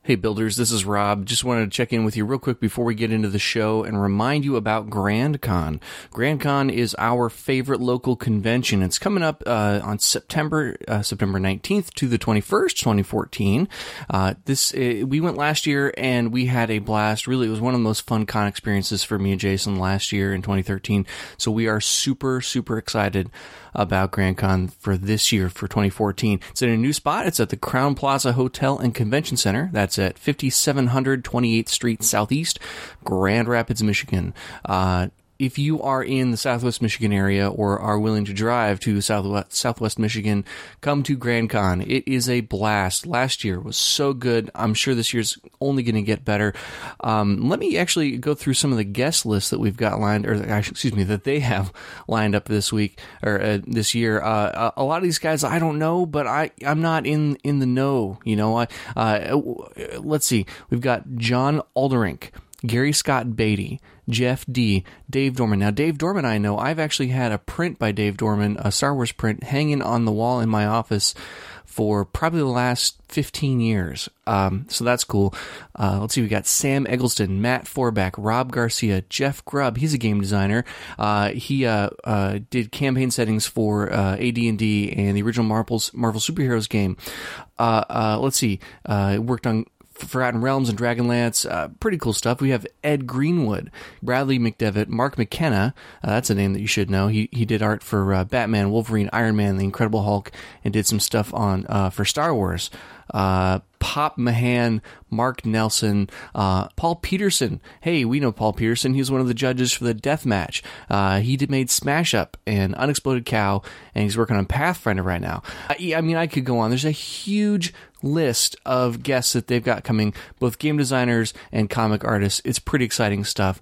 Hey builders, this is Rob. Just wanted to check in with you real quick before we get into the show and remind you about GrandCon. GrandCon is our favorite local convention. It's coming up on September 19th to the 21st, 2014. We went last year and we had a blast. Really, it was one of the most fun con experiences for me and Jason last year in 2013. So we are super, super excited about GrandCon for this year, for 2014. It's in a new spot. It's at the Crown Plaza Hotel and Convention Center. That's at 5700 28th Street Southeast, Grand Rapids, Michigan. If you are in the Southwest Michigan area or are willing to drive to Southwest Michigan, come to GrandCon. It is a blast. Last year was so good. I'm sure this year's only going to get better. Let me actually go through some of the guest lists that we've got that they have lined up this week or this year. A lot of these guys I don't know, but I'm not in the know. You know, let's see. We've got John Alderink, Gary Scott Beatty, Jeff D., Dave Dorman. Now, Dave Dorman, I know. I've actually had a print by Dave Dorman, a Star Wars print, hanging on the wall in my office for probably the last 15 years. So that's cool. Let's see. We got Sam Eggleston, Matt Forback, Rob Garcia, Jeff Grubb. He's a game designer. He did campaign settings for AD&D and the original Marvel Superheroes game. Let's see. Worked on Forgotten Realms and Dragonlance, pretty cool stuff. We have Ed Greenwood, Bradley McDevitt, Mark McKenna, that's a name that you should know. He did art for Batman, Wolverine, Iron Man, The Incredible Hulk, and did some stuff on for Star Wars. Pop Mahan, Mark Nelson, Paul Peterson. Hey, we know Paul Peterson. He was one of the judges for the death match. He made Smash Up and Unexploded Cow, and he's working on Pathfinder right now. I mean, I could go on. There's a huge list of guests that they've got coming, both game designers and comic artists. It's pretty exciting stuff.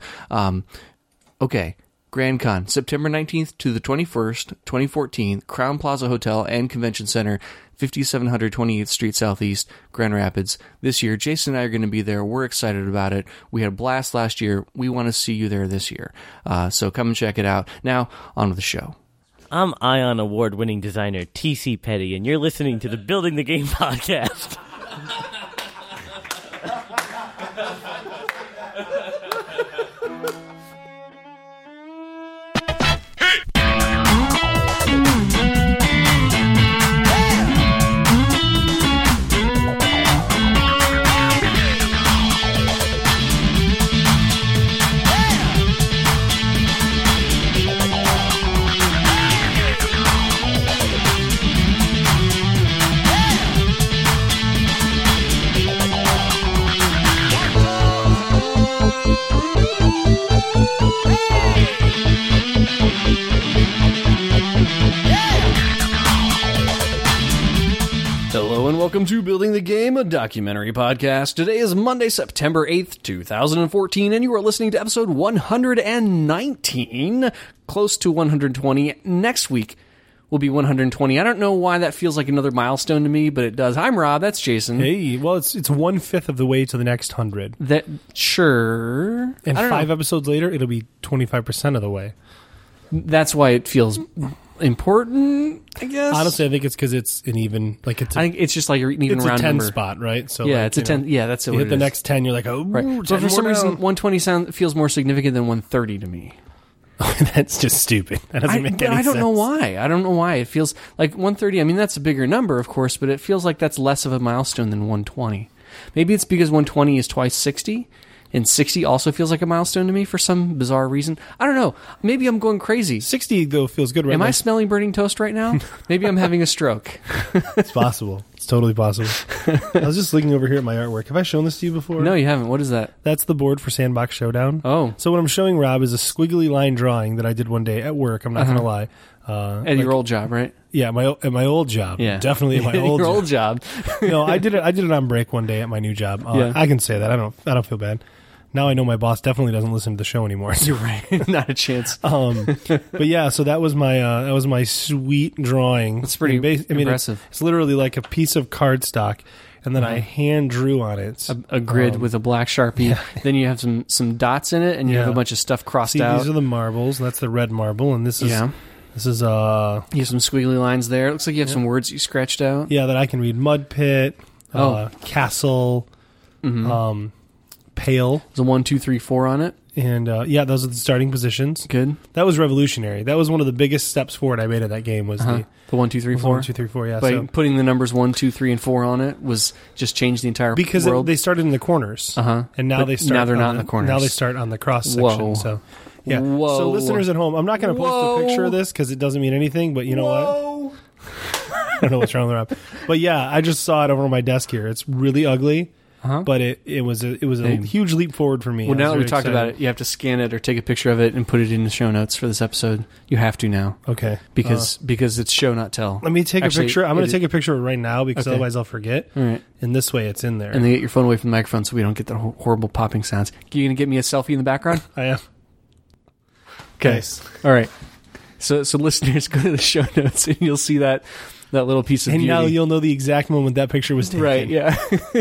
Okay. GrandCon, September 19th to the 21st, 2014, Crown Plaza Hotel and Convention Center, 5700 28th Street Southeast, Grand Rapids. This year, Jason and I are going to be there. We're excited about it. We had a blast last year. We want to see you there this year. So come and check it out. Now, on with the show. I'm Ion Award-winning designer T.C. Petty, and you're listening to the Building the Game podcast. Hello and welcome to Building the Game, a documentary podcast. Today is Monday, September 8th, 2014, and you are listening to episode 119, close to 120. Next week will be 120. I don't know why that feels like another milestone to me, but it does. I'm Rob, that's Jason. Hey, well, it's 1/5 of the way to the next 100. That, sure. And 5 episodes later, it'll be 25% of the way. That's why it feels important, I guess. Honestly, I think it's because it's an even, like it's. I think it's just like an even round number. It's a 10 spot, right? So yeah, like, it's a 10. Yeah, that's you what hit it the is. next 10, you're like, oh, right. But for some reason, 120 feels more significant than 130 to me. That's just stupid. That doesn't make any sense. I don't know why. I don't know why. It feels like 130. I mean, that's a bigger number, of course, but it feels like that's less of a milestone than 120. Maybe it's because 120 is twice 60. And 60 also feels like a milestone to me for some bizarre reason. I don't know. Maybe I'm going crazy. 60, though, feels good, right? Am I smelling burning toast right now? Maybe I'm having a stroke. It's possible. It's totally possible. I was just looking over here at my artwork. Have I shown this to you before? No, you haven't. What is that? That's the board for Sandbox Showdown. Oh. So what I'm showing Rob is a squiggly line drawing that I did one day at work. I'm not going to lie. At your old job, right? Yeah, at my old job. Yeah. Definitely at my old your job. old job. No, I did it on break one day at my new job. Yeah. I can say that. I don't feel bad. Now I know my boss definitely doesn't listen to the show anymore. You're right. Not a chance. But yeah, so that was my sweet drawing. That's pretty impressive. It's literally like a piece of cardstock, and then I hand drew on it a grid with a black Sharpie. Yeah. Then you have some dots in it, and you have a bunch of stuff crossed out. These are the marbles. That's the red marble, and this is you have some squiggly lines there. It looks like you have some words you scratched out. Yeah, that I can read. Mud pit, castle. Pale, There's a 1, 2, 3, 4 on it. and those are the starting positions. Good. That was revolutionary. That was one of the biggest steps forward I made in that game. Was The 1, 2, 3, 4. 1, 2, 3, 4. Yeah, By so, putting the numbers 1, 2, 3, and 4 on it was just changed the entire because world. they started in the corners, and now But they start. now they're on not in the corners. Now they start on the cross section. Whoa. So, yeah. Whoa. So listeners at home, I'm not going to post Whoa. a picture of this because it doesn't mean anything. But you know what? I don't know what's wrong with Rob. But yeah, I just saw it over on my desk here. It's really ugly. But it was a huge leap forward for me. Well, now that we we've talked about it, you have to scan it or take a picture of it and put it in the show notes for this episode. You have to now. Okay. Because it's show, not tell. Let me take Actually, a picture. I'm going to it- take a picture of it right now because Okay. otherwise I'll forget. All right. And this way it's in there. And then get your phone away from the microphone so we don't get the horrible popping sounds. You going to get me a selfie in the background? I am. Okay. Nice. All right. So listeners, go to the show notes and you'll see that little piece of And beauty. now you'll know the exact moment that picture was taken. Right, yeah.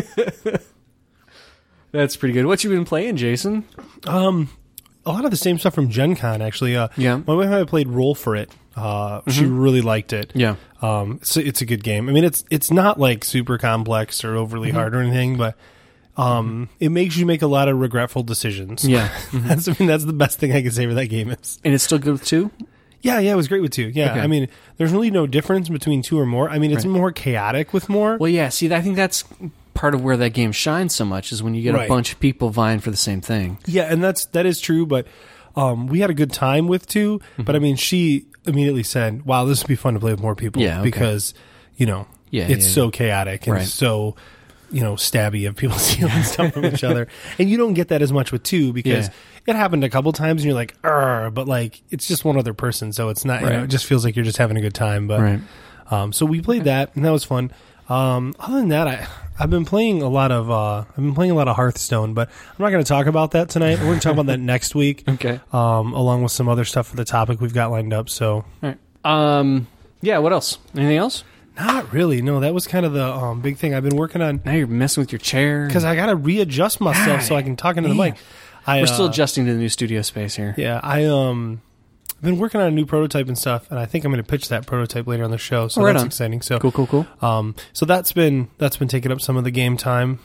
That's pretty good. What you been playing, Jason? A lot of the same stuff from Gen Con, actually. Yeah. My wife and I played Roll for It. She really liked it. Yeah. So it's a good game. I mean, it's not like super complex or overly hard or anything, but it makes you make a lot of regretful decisions. Yeah. That's the best thing I can say for that game is. And it's still good with 2? Yeah, it was great with 2. Yeah, Okay. I mean, there's really no difference between 2 or more. I mean, it's more chaotic with more. Well, yeah. See, I think that's part of where that game shines so much is when you get a Right. bunch of people vying for the same thing. Yeah, and that is true, but we had a good time with 2. But I mean, she immediately said, "Wow, this would be fun to play with more people." Yeah, okay. Because it's so chaotic and Right. so stabby of people stealing stuff from each other, and you don't get that as much with 2 because it happened a couple times, and you're like, but like it's just one other person, so it's not. Right. It just feels like you're just having a good time. But Right. so we played that, and that was fun. Other than that, I've been playing a lot of Hearthstone, but I'm not going to talk about that tonight. We're going to talk about that next week. Okay. Along with some other stuff for the topic we've got lined up. So, All right. Yeah, what else? Anything else? not really. No, that was kind of the big thing I've been working on Now you're messing with your chair. because I got to readjust myself so I can talk into the mic. We're still adjusting to the new studio space here. Yeah, I've been working on a new prototype and stuff, and I think I'm going to pitch that prototype later on the show. So right that's on. exciting. So Cool. so that's been taking up some of the game time.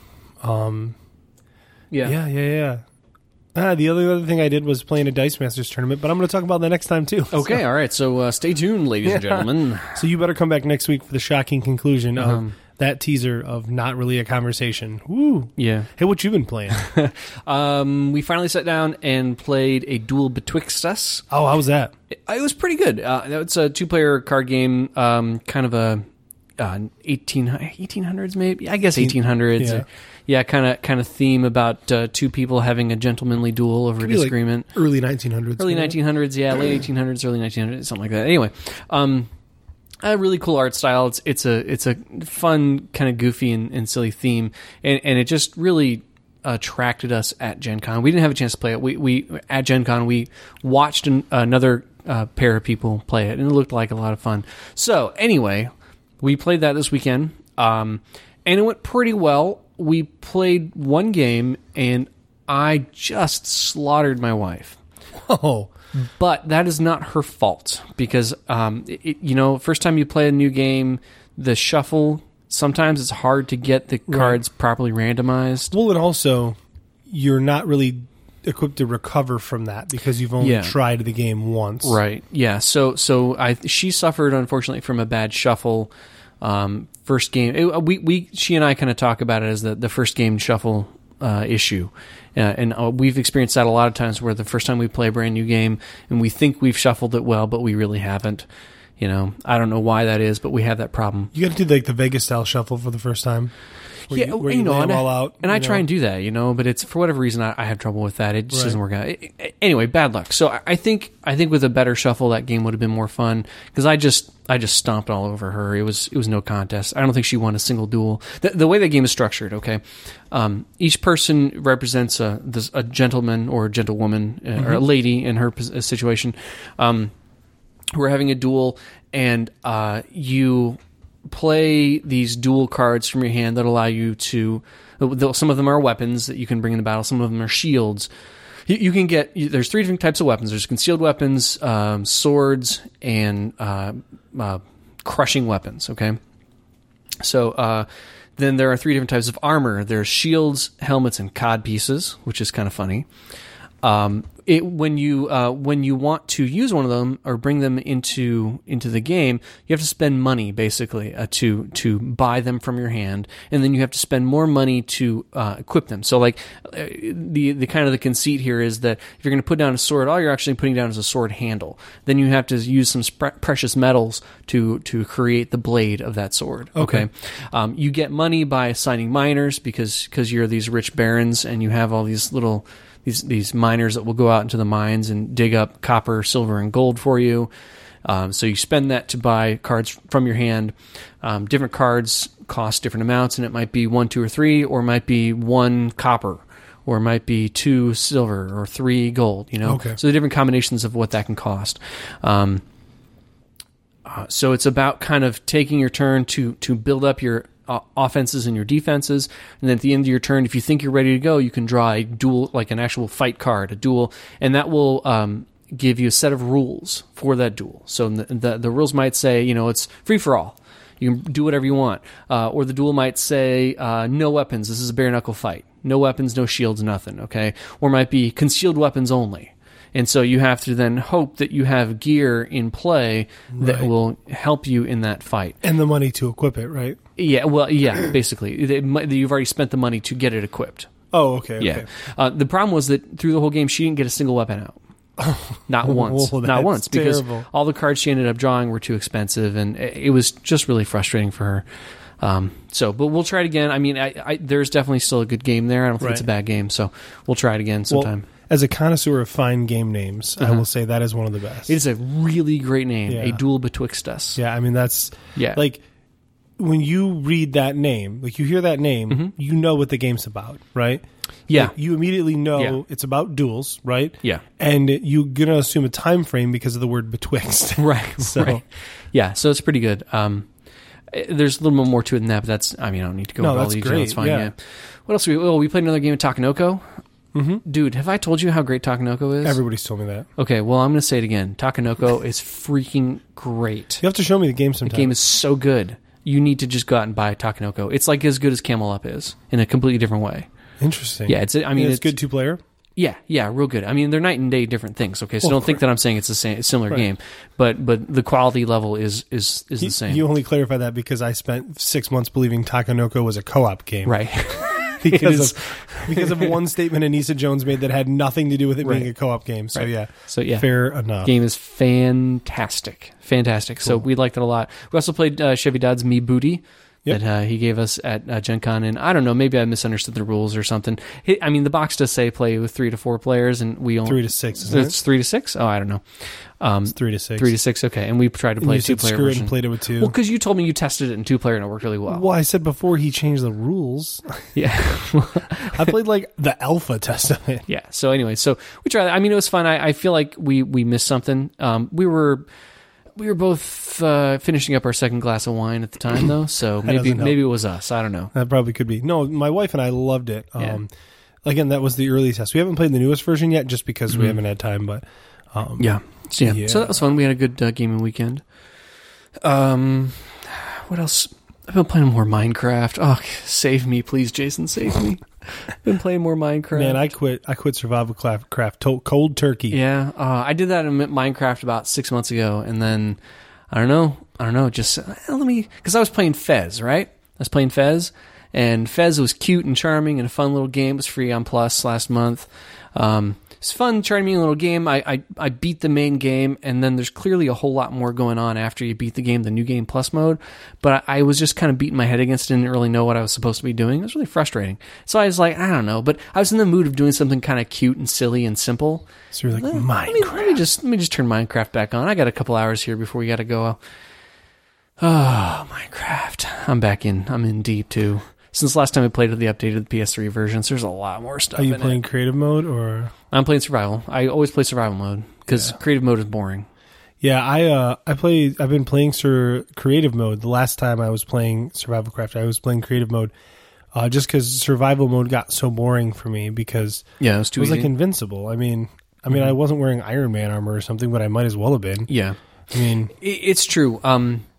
Yeah. The other thing I did was playing a Dice Masters tournament, but I'm going to talk about that next time too. Okay, all right. So stay tuned, ladies and gentlemen. So you better come back next week for the shocking conclusion of that teaser of not really a conversation. Woo! Yeah. Hey, what you been playing? We finally sat down and played a Duel Betwixt Us. Oh, how was that? It was pretty good. It's a 2-player card game, kind of a 1800s maybe. I guess 1800s. Yeah, kind of theme about 2 people having a gentlemanly duel over a Be like disagreement. early 1900s. Early 1900s, yeah, late 1800s, early 1900s, something like that. Anyway, a really cool art style. It's a fun, kind of goofy and silly theme, and it just really attracted us at Gen Con. We didn't have a chance to play it. We at Gen Con we watched another pair of people play it, and it looked like a lot of fun. So anyway, we played that this weekend, and it went pretty well. We played one game, and I just slaughtered my wife. Oh. But that is not her fault because, first time you play a new game, the shuffle, sometimes it's hard to get the cards properly randomized. Well, and also, you're not really equipped to recover from that because you've only tried the game once. Right. Yeah. So she suffered, unfortunately, from a bad shuffle. First game, she and I kind of talk about it as the first game shuffle issue. And we've experienced that a lot of times where the first time we play a brand new game and we think we've shuffled it well, but we really haven't. I don't know why that is, but we have that problem. You got to do like the Vegas style shuffle for the first time. Where you lay them all out. And I try and do that, but it's for whatever reason I have trouble with that. It just doesn't work out. Anyway, bad luck. So I think with a better shuffle, that game would have been more fun because I just stomped all over her. It was no contest. I don't think she won a single duel. The way that game is structured, okay, each person represents a gentleman or a gentlewoman or a lady in her situation. We're having a duel, and you play these duel cards from your hand that allow you to. Some of them are weapons that you can bring into battle. Some of them are shields. You can get. There's 3 different types of weapons. There's concealed weapons, swords, and crushing weapons. Okay, so Then there are 3 different types of armor. There's shields, helmets, and cod pieces, which is kind of funny. When you want to use one of them or bring them into the game, you have to spend money basically to buy them from your hand, and then you have to spend more money to equip them. So like the kind of the conceit here is that if you're going to put down a sword, all you're actually putting down is a sword handle. Then you have to use some precious metals to create the blade of that sword. Okay. You get money by assigning miners because you're these rich barons and you have all these little these miners that will go out into the mines and dig up copper, silver, and gold for you. So you spend that to buy cards from your hand. Different cards cost different amounts, and it might be 1, 2, or 3, or it might be 1 copper, or it might be 2 silver, or 3 gold. Okay. So the different combinations of what that can cost. So it's about kind of taking your turn to build up your offenses and your defenses, and then at the end of your turn, if you think you're ready to go, you can draw a duel, like an actual fight card, a duel, and that will give you a set of rules for that duel. So the rules might say, it's free for all. You can do whatever you want. Or the duel might say, no weapons. This is a bare knuckle fight. No weapons, no shields, nothing. Okay. Or it might be concealed weapons only. And so you have to then hope that you have gear in play that will help you in that fight. And the money to equip it, right? Yeah, well, yeah, basically. You've already spent the money to get it equipped. Oh, okay. Yeah. The problem was that through the whole game, she didn't get a single weapon out. Not once. Not once. Because all the cards she ended up drawing were too expensive, and it was just really frustrating for her. But we'll try it again. I mean, there's definitely still a good game there. I don't think it's a bad game, so we'll try it again sometime. Well, as a connoisseur of fine game names, I will say that is one of the best. It is a really great name, A Duel Betwixt Us. Yeah, I mean, that's... Yeah. Like, when you read that name, like you hear that name, you know what the game's about, right? Yeah. Like, you immediately know it's about duels, right? Yeah. And you're going to assume a time frame because of the word betwixt. Right. So. Right. Yeah, so it's pretty good. There's a little bit more to it than that, but I don't need to go over all these. It's fine, yeah. What else? We played another game of Takenoko. Mm-hmm. Dude, have I told you how great Takenoko is? Everybody's told me that. Okay, well, I'm going to say it again. Takenoko is freaking great. You have to show me the game sometime. The game is so good. You need to just go out and buy Takenoko. It's like as good as Camel Up is in a completely different way. Interesting. Yeah, it's good 2-player? Yeah, real good. I mean, they're night and day different things, okay? So don't think that I'm saying it's a similar game, but the quality level is the same. You only clarify that because I spent 6 months believing Takenoko was a co-op game. Right. because of one statement Anissa Jones made that had nothing to do with it being a co-op game. So fair enough. Game is fantastic. Cool. So we liked it a lot. We also played Chevy Dodd's Me Booty that he gave us at Gen Con, and I don't know, maybe I misunderstood the rules or something. I mean, the box does say play with 3 to 4 players, and we only 3 to 6. Isn't it's 3 to 6. Oh, I don't know. It's 3 to 6. 3 to 6. Okay, and we tried to play a 2-player version. Screw it and played it with 2. Well, because you told me you tested it in 2-player and it worked really well. Well, I said before he changed the rules. Yeah, I played like the alpha test of it. Yeah. So anyway, we tried. I mean, it was fun. I feel like we missed something. We were both finishing up our second glass of wine at the time, though. So maybe it was us. I don't know. That probably could be. No, my wife and I loved it. Again, that was the early test. We haven't played the newest version yet, just because we haven't had time. But yeah. So that was fun. We had a good gaming weekend. What else? I've been playing more Minecraft. Oh, save me, please, Jason, save me. I've been playing more Minecraft. Man, I quit survival craft cold turkey. Yeah, I did that in Minecraft about 6 months ago, and then I don't know. Just because I was playing Fez, right? I was playing Fez, and Fez was cute and charming and a fun little game. It was free on Plus last month. It's fun, charming little game. I beat the main game, and then there's clearly a whole lot more going on after you beat the game, the New Game Plus mode. But I was just kind of beating my head against it, didn't really know what I was supposed to be doing. It was really frustrating. So I was like, I don't know. But I was in the mood of doing something kind of cute and silly and simple. So you're like, Minecraft. Let me just turn Minecraft back on. I got a couple hours here before we got to go. Oh, Minecraft. I'm back in. I'm in deep, too. Since last time I played with the updated PS3 versions, there's a lot more stuff. Are you playing creative mode or? I'm playing survival. I always play survival mode because creative mode is boring. Yeah, I've been playing creative mode. The last time I was playing Survival Craft, I was playing creative mode, just because survival mode got so boring for me because it was too easy. Like invincible. I mean, I wasn't wearing Iron Man armor or something, but I might as well have been. Yeah, I mean, it's true.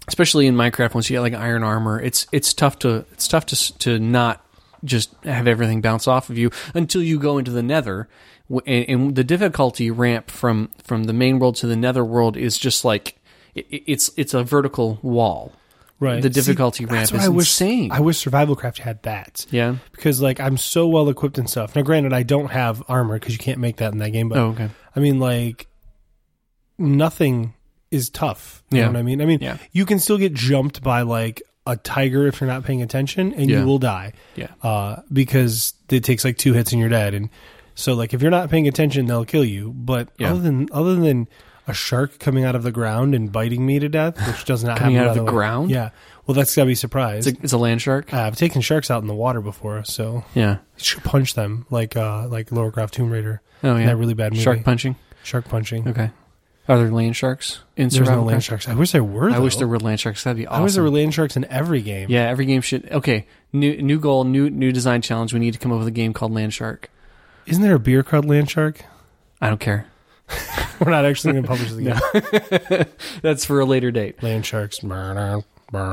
especially in Minecraft, once you get like iron armor, it's tough to not just have everything bounce off of you until you go into the Nether, and the difficulty ramp from the main world to the Nether world is just like it's a vertical wall. Right. The difficulty ramp is insane. I wish Survival Craft had that. Yeah. Because like I'm so well equipped and stuff. Now, granted, I don't have armor because you can't make that in that game. But okay. I mean, like nothing is tough. You know what I mean? I mean, you can still get jumped by like a tiger if you're not paying attention, and you will die. Yeah. Because it takes like 2 hits and you're dead. And so like if you're not paying attention, they'll kill you. But other than a shark coming out of the ground and biting me to death, which does not coming happen out of the ground. Yeah, well, that's gotta be surprised. It's a land shark. I've taken sharks out in the water before, so yeah, you should punch them like Lara Croft Tomb Raider. Oh yeah, that really bad movie. Shark punching. Okay. Are there land sharks in There's Survival no land sharks. I wish there were. I wish there were land sharks. That'd be awesome. I wish there were land sharks in every game. Yeah, every game should. Okay, new goal, new design challenge. We need to come up with a game called Land Shark. Isn't there a beer called Land Shark? I don't care. We're not actually going to publish the game. That's for a later date. Land sharks. Probably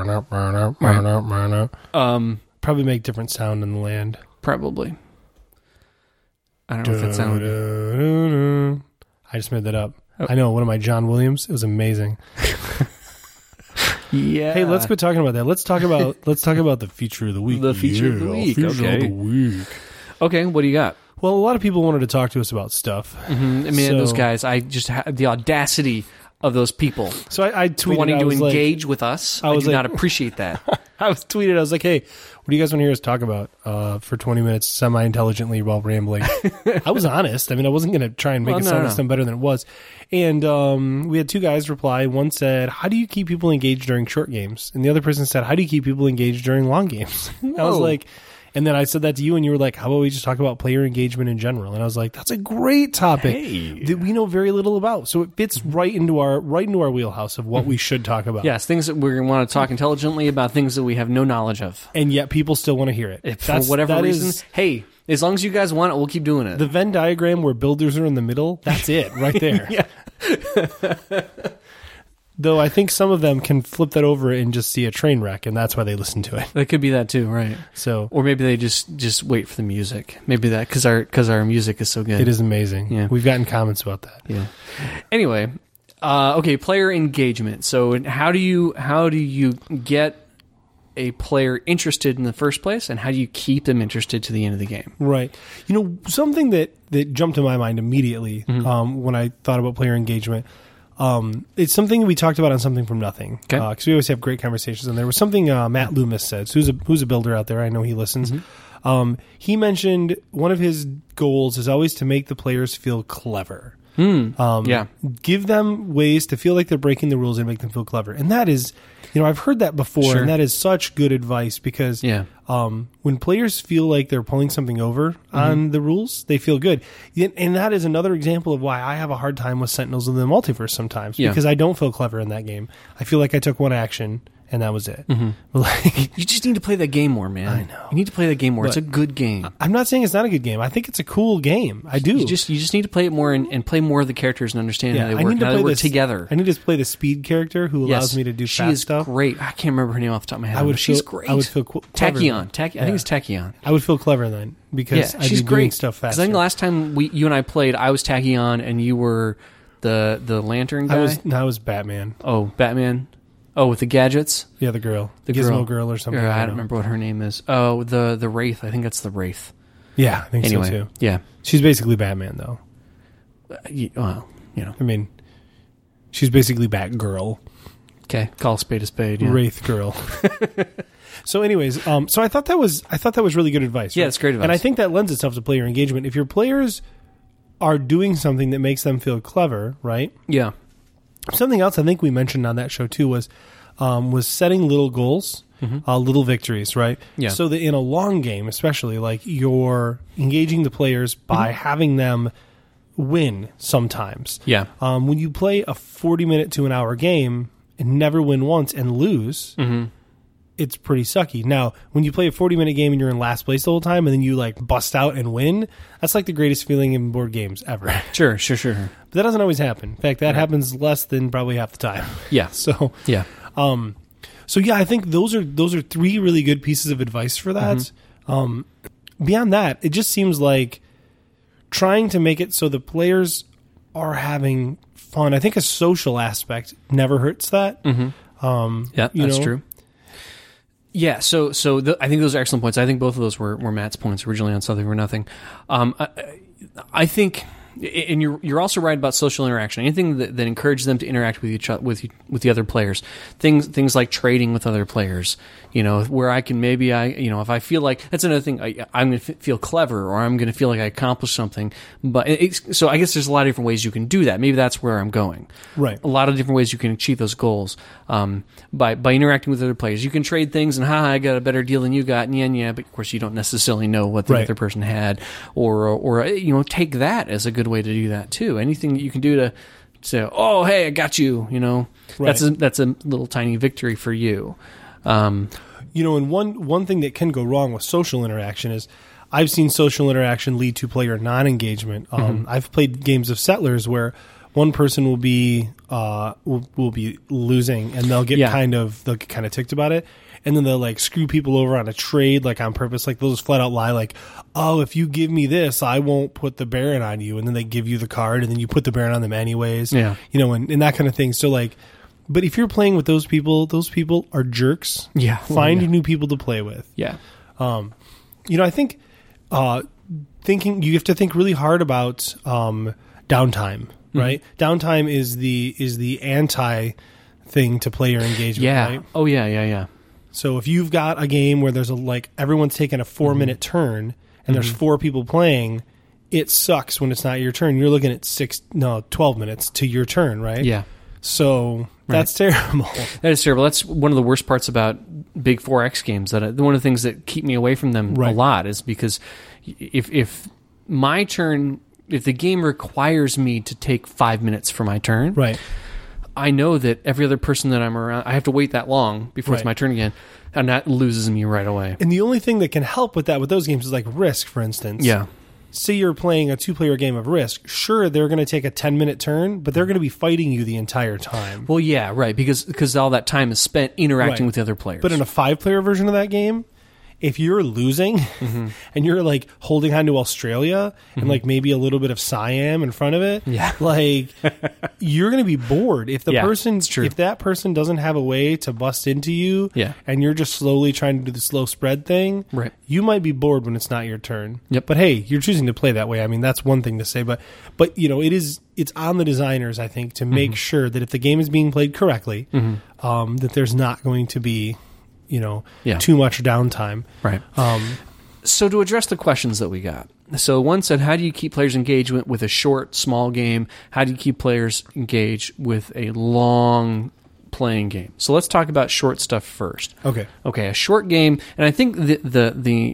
make different sound in the land. Probably. I don't know if that sounded. I just made that up. I know, one of my John Williams. It was amazing. Yeah. Hey, let's quit talking about that. Let's talk about the feature of the week. The feature of the week. Feature of the week. Okay, what do you got? Well, a lot of people wanted to talk to us about stuff. Mm-hmm. I mean, those guys, I just had the audacity of those people. So I tweeted, wanting to engage with us. I do not appreciate that. I was like, hey, what do you guys want to hear us talk about for 20 minutes semi-intelligently while rambling? I was honest. I mean, I wasn't going to try and make it sound better than it was. And we had two guys reply. One said, how do you keep people engaged during short games? And the other person said, how do you keep people engaged during long games? I was like... And then I said that to you, and you were like, how about we just talk about player engagement in general? And I was like, that's a great topic that we know very little about. So it fits right into our wheelhouse of what we should talk about. Yes, things that we want to talk intelligently about, things that we have no knowledge of. And yet people still want to hear it. For whatever reason. Hey, as long as you guys want it, we'll keep doing it. The Venn diagram where builders are in the middle, that's it right there. Yeah. Though I think some of them can flip that over and just see a train wreck, and that's why they listen to it. That could be that too, right? So, or maybe they just wait for the music. Maybe that because our music is so good. It is amazing. Yeah, we've gotten comments about that. Yeah. Anyway, okay, player engagement. So how do you get a player interested in the first place, and how do you keep them interested to the end of the game? Right. You know, something that jumped to my mind immediately when I thought about player engagement. It's something we talked about on Something from Nothing, because we always have great conversations. And there was something Matt Loomis said, who's a builder out there. I know he listens. He mentioned one of his goals is always to make the players feel clever. Give them ways to feel like they're breaking the rules and make them feel clever. And that is, I've heard that before, and that is such good advice because when players feel like they're pulling something over on the rules, they feel good. And that is another example of why I have a hard time with Sentinels of the Multiverse sometimes, because I don't feel clever in that game. I feel like I took one action and that was it. But you just need to play that game more, man. I know. You need to play that game more. It's a good game. I'm not saying it's not a good game. I think it's a cool game. I do. You just need to play it more and play more of the characters and understand how they work, how they work together. I need to play the speed character who allows me to do fast stuff. She is great. I can't remember her name off the top of my head. She's great. I would feel clever. Tachyon. I think it's Tachyon. I would feel clever then because I'd be doing stuff fast. I think the last time you and I played, I was Tachyon and you were the lantern guy. I was Batman. Oh, Batman. Oh, with the gadgets? Yeah, the girl. The Gizmo girl or something. I don't remember what her name is. Oh, the Wraith. I think that's the Wraith. Yeah, I think so too. Yeah. She's basically Batman, though. Well, I mean, she's basically Batgirl. Okay, call a spade a spade. Yeah. Wraith girl. So anyways, so I thought that was really good advice. Yeah, right? it's great advice. And I think that lends itself to player engagement. If your players are doing something that makes them feel clever, right? Yeah. Something else I think we mentioned on that show too was setting little goals, little victories, right? Yeah. So that in a long game, especially, like you're engaging the players by having them win sometimes. Yeah. When you play a 40-minute to an hour game and never win once and lose, it's pretty sucky. Now, when you play a 40-minute game and you're in last place the whole time and then you like bust out and win, that's like the greatest feeling in board games ever. Sure. But that doesn't always happen. In fact, that happens less than probably half the time. Yeah. So, yeah. So yeah, I think those are three really good pieces of advice for that. Beyond that, it just seems like trying to make it so the players are having fun. I think a social aspect never hurts that. Yeah, that's true. Yeah, so I think those are excellent points. I think both of those were Matt's points originally on Something for Nothing. I think, and you're also right about social interaction. Anything that encourages them to interact with each other, with the other players. Things like trading with other players. Where I can if I feel like that's another thing. I'm going to feel clever, or I'm going to feel like I accomplished something. But so I guess there's a lot of different ways you can do that. Maybe that's where I'm going. Right. A lot of different ways you can achieve those goals. By interacting with other players, you can trade things, and I got a better deal than you got, and but of course you don't necessarily know what the other person had, or take that as a good way to do that too. Anything that you can do to say, oh hey, I got you, that's a little tiny victory for you. And one thing that can go wrong with social interaction is I've seen social interaction lead to player non-engagement. I've played games of Settlers where one person will be losing, and they'll get kind of ticked about it, and then they'll like screw people over on a trade, like on purpose. Like they'll just flat out lie, like, "Oh, if you give me this, I won't put the Baron on you," and then they give you the card, and then you put the Baron on them anyways. Yeah, and that kind of thing. So like, but if you're playing with those people are jerks. Yeah, find new people to play with. Yeah, I think you have to think really hard about downtime. Right, downtime is the anti thing to player engagement. Yeah. Right? Oh yeah. So if you've got a game where there's everyone's taking a 4-minute turn and there's 4 people playing, it sucks when it's not your turn. You're looking at 12 minutes to your turn, right? Yeah. So that's terrible. That is terrible. That's one of the worst parts about big 4X games. That one of the things that keep me away from them a lot is because if my turn. If the game requires me to take 5 minutes for my turn, I know that every other person that I'm around, I have to wait that long before it's my turn again, and that loses me right away. And the only thing that can help with that with those games is like Risk, for instance. Yeah. Say you're playing a 2-player game of Risk. Sure, they're going to take a 10-minute turn, but they're going to be fighting you the entire time. Well, yeah, right, because all that time is spent interacting with the other players. But in a 5-player version of that game, if you're losing and you're like holding on to Australia and like maybe a little bit of Siam in front of it, like you're going to be bored. If the if that person doesn't have a way to bust into you and you're just slowly trying to do the slow spread thing, you might be bored when it's not your turn. Yep. But hey, you're choosing to play that way. I mean, that's one thing to say, but it's on the designers, I think, to make sure that if the game is being played correctly, that there's not going to be too much downtime. Right. So to address the questions that we got. So one said, how do you keep players engaged with a short, small game? How do you keep players engaged with a long playing game? So let's talk about short stuff first. Okay, a short game. And I think the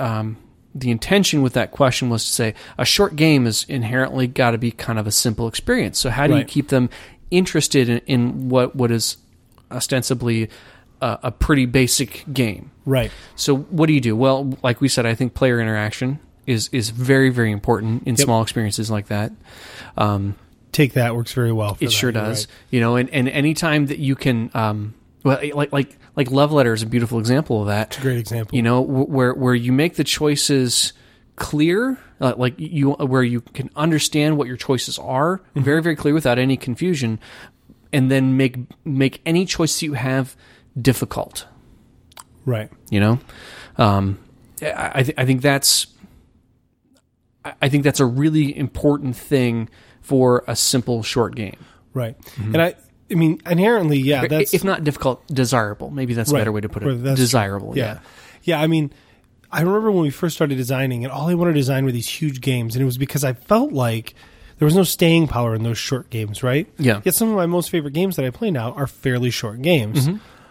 intention with that question was to say a short game is inherently got to be kind of a simple experience. So how do you keep them interested in what is ostensibly a pretty basic game. Right. So what do you do? Well, like we said, I think player interaction is very, very important in small experiences like that. Take That works very well for it. Sure does. Right. And any time that you can, like Love Letter is a beautiful example of that. It's a great example. Where you make the choices clear, where you can understand what your choices are, very, very clear without any confusion, and then make any choice that you have difficult. Right. I think that's a really important thing for a simple short game. Right. And I mean inherently, that's, if not difficult, desirable. Maybe that's a better way to put it. Desirable. Yeah. I mean, I remember when we first started designing, and all I wanted to design were these huge games, and it was because I felt like there was no staying power in those short games, right? Yeah. Yet some of my most favorite games that I play now are fairly short games.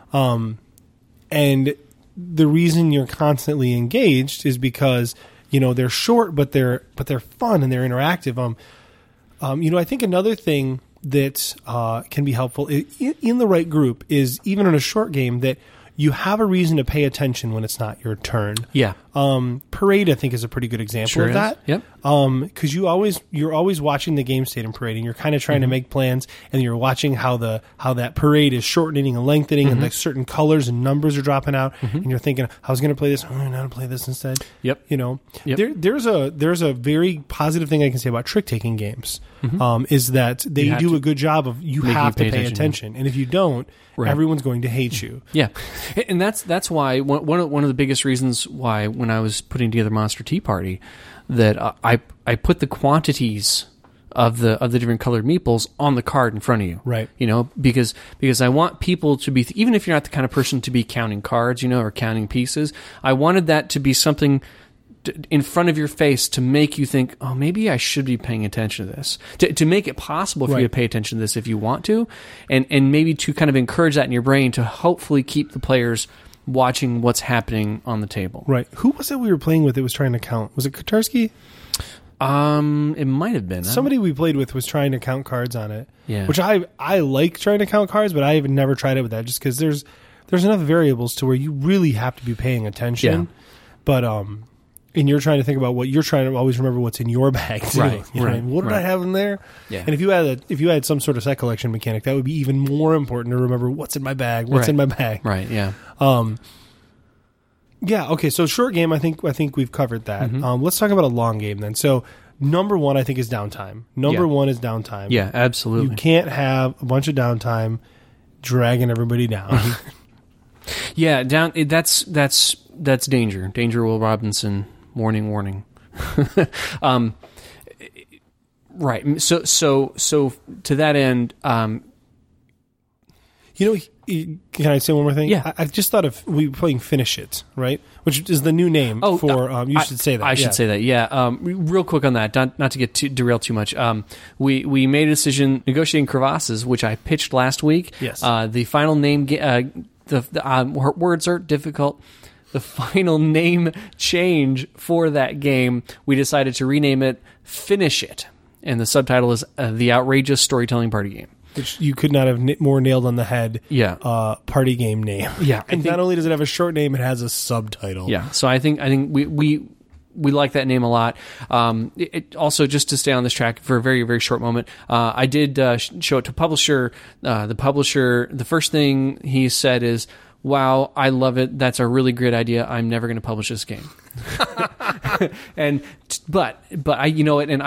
And the reason you're constantly engaged is because, they're short, but they're fun and they're interactive. I think another thing that can be helpful in the right group is even in a short game that you have a reason to pay attention when it's not your turn. Yeah. Parade, I think, is a pretty good example of that. Yep. because you're always watching the game state and parading. You're kind of trying to make plans, and you're watching how that parade is shortening and lengthening, and like certain colors and numbers are dropping out, and you're thinking, I was going to play this, I'm going to play this instead. Yep. You know, Yep. there's a very positive thing I can say about trick taking games, is that they do a good job of you have to pay attention, and if you don't, everyone's going to hate you. Yeah, and that's why one of the biggest reasons why when I was putting together Monster Tea Party, that I put the quantities of the different colored meeples on the card in front of you, right? You know, because I want people to be, even if you're not the kind of person to be counting cards, you know, or counting pieces, I wanted that to be something in front of your face to make you think, oh, maybe I should be paying attention to this, to make it possible for you to pay attention to this if you want to, and maybe to kind of encourage that in your brain to hopefully keep the players watching what's happening on the table. Right. Who was it we were playing with that was trying to count? Was it Kotarski? It might have been. Somebody we played with was trying to count cards on it. Yeah. Which I like trying to count cards, but I have never tried it with that just because there's enough variables to where you really have to be paying attention. Yeah. But and you're trying to think about what you're trying to always remember what's in your bag too. Right. You know what I mean? What did I have in there? Yeah. And if you had some sort of set collection mechanic, that would be even more important to remember what's in my bag, what's in my bag. Right. Yeah. Yeah. Okay. So short game, I think we've covered that. Let's talk about a long game then. So number one, I think, is downtime. Number one is downtime. Yeah. Absolutely. You can't have a bunch of downtime dragging everybody down. Yeah. That's danger. Danger, Will Robinson. Warning. Right. So to that end, you know, can I say one more thing? Yeah. I just thought of we were playing Finish It, right? Which is the new name for. You should say that. I should say that. Yeah. Real quick on that, not to get derailed too much. We made a decision negotiating Crevasses, which I pitched last week. Yes. The final name. The words are difficult. The final name change for that game, we decided to rename it Finish It, and the subtitle is The Outrageous Storytelling Party Game. Which you could not have more nailed on the head. Yeah. Party game name. Yeah. And not only does it have a short name, it has a subtitle. Yeah. So I think we like that name a lot. It also, just to stay on this track for a very, very short moment, I did show it to publisher. The publisher, the first thing he said is, "Wow, I love it. That's a really great idea. I'm never going to publish this game." But I, you know it, and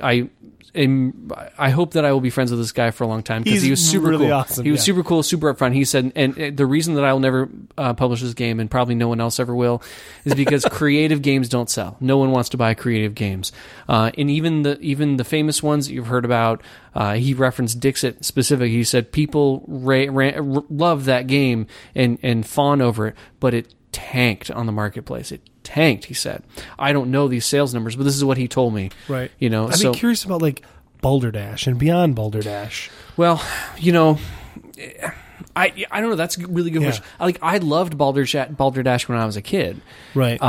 I hope that I will be friends with this guy for a long time because he was super really cool. awesome. He was super cool, super upfront. He said, and the reason that I will never publish this game, and probably no one else ever will, is because creative games don't sell. No one wants to buy creative games, and even the famous ones that you've heard about. He referenced Dixit specifically. He said people love that game and fawn over it, but it tanked on the marketplace. It tanked, he said. I don't know these sales numbers, but this is what he told me. Right. You know, I'd be curious about like Balderdash and beyond Balderdash. Well, you know, I don't know. That's a really good question. I loved Balderdash when I was a kid. Right.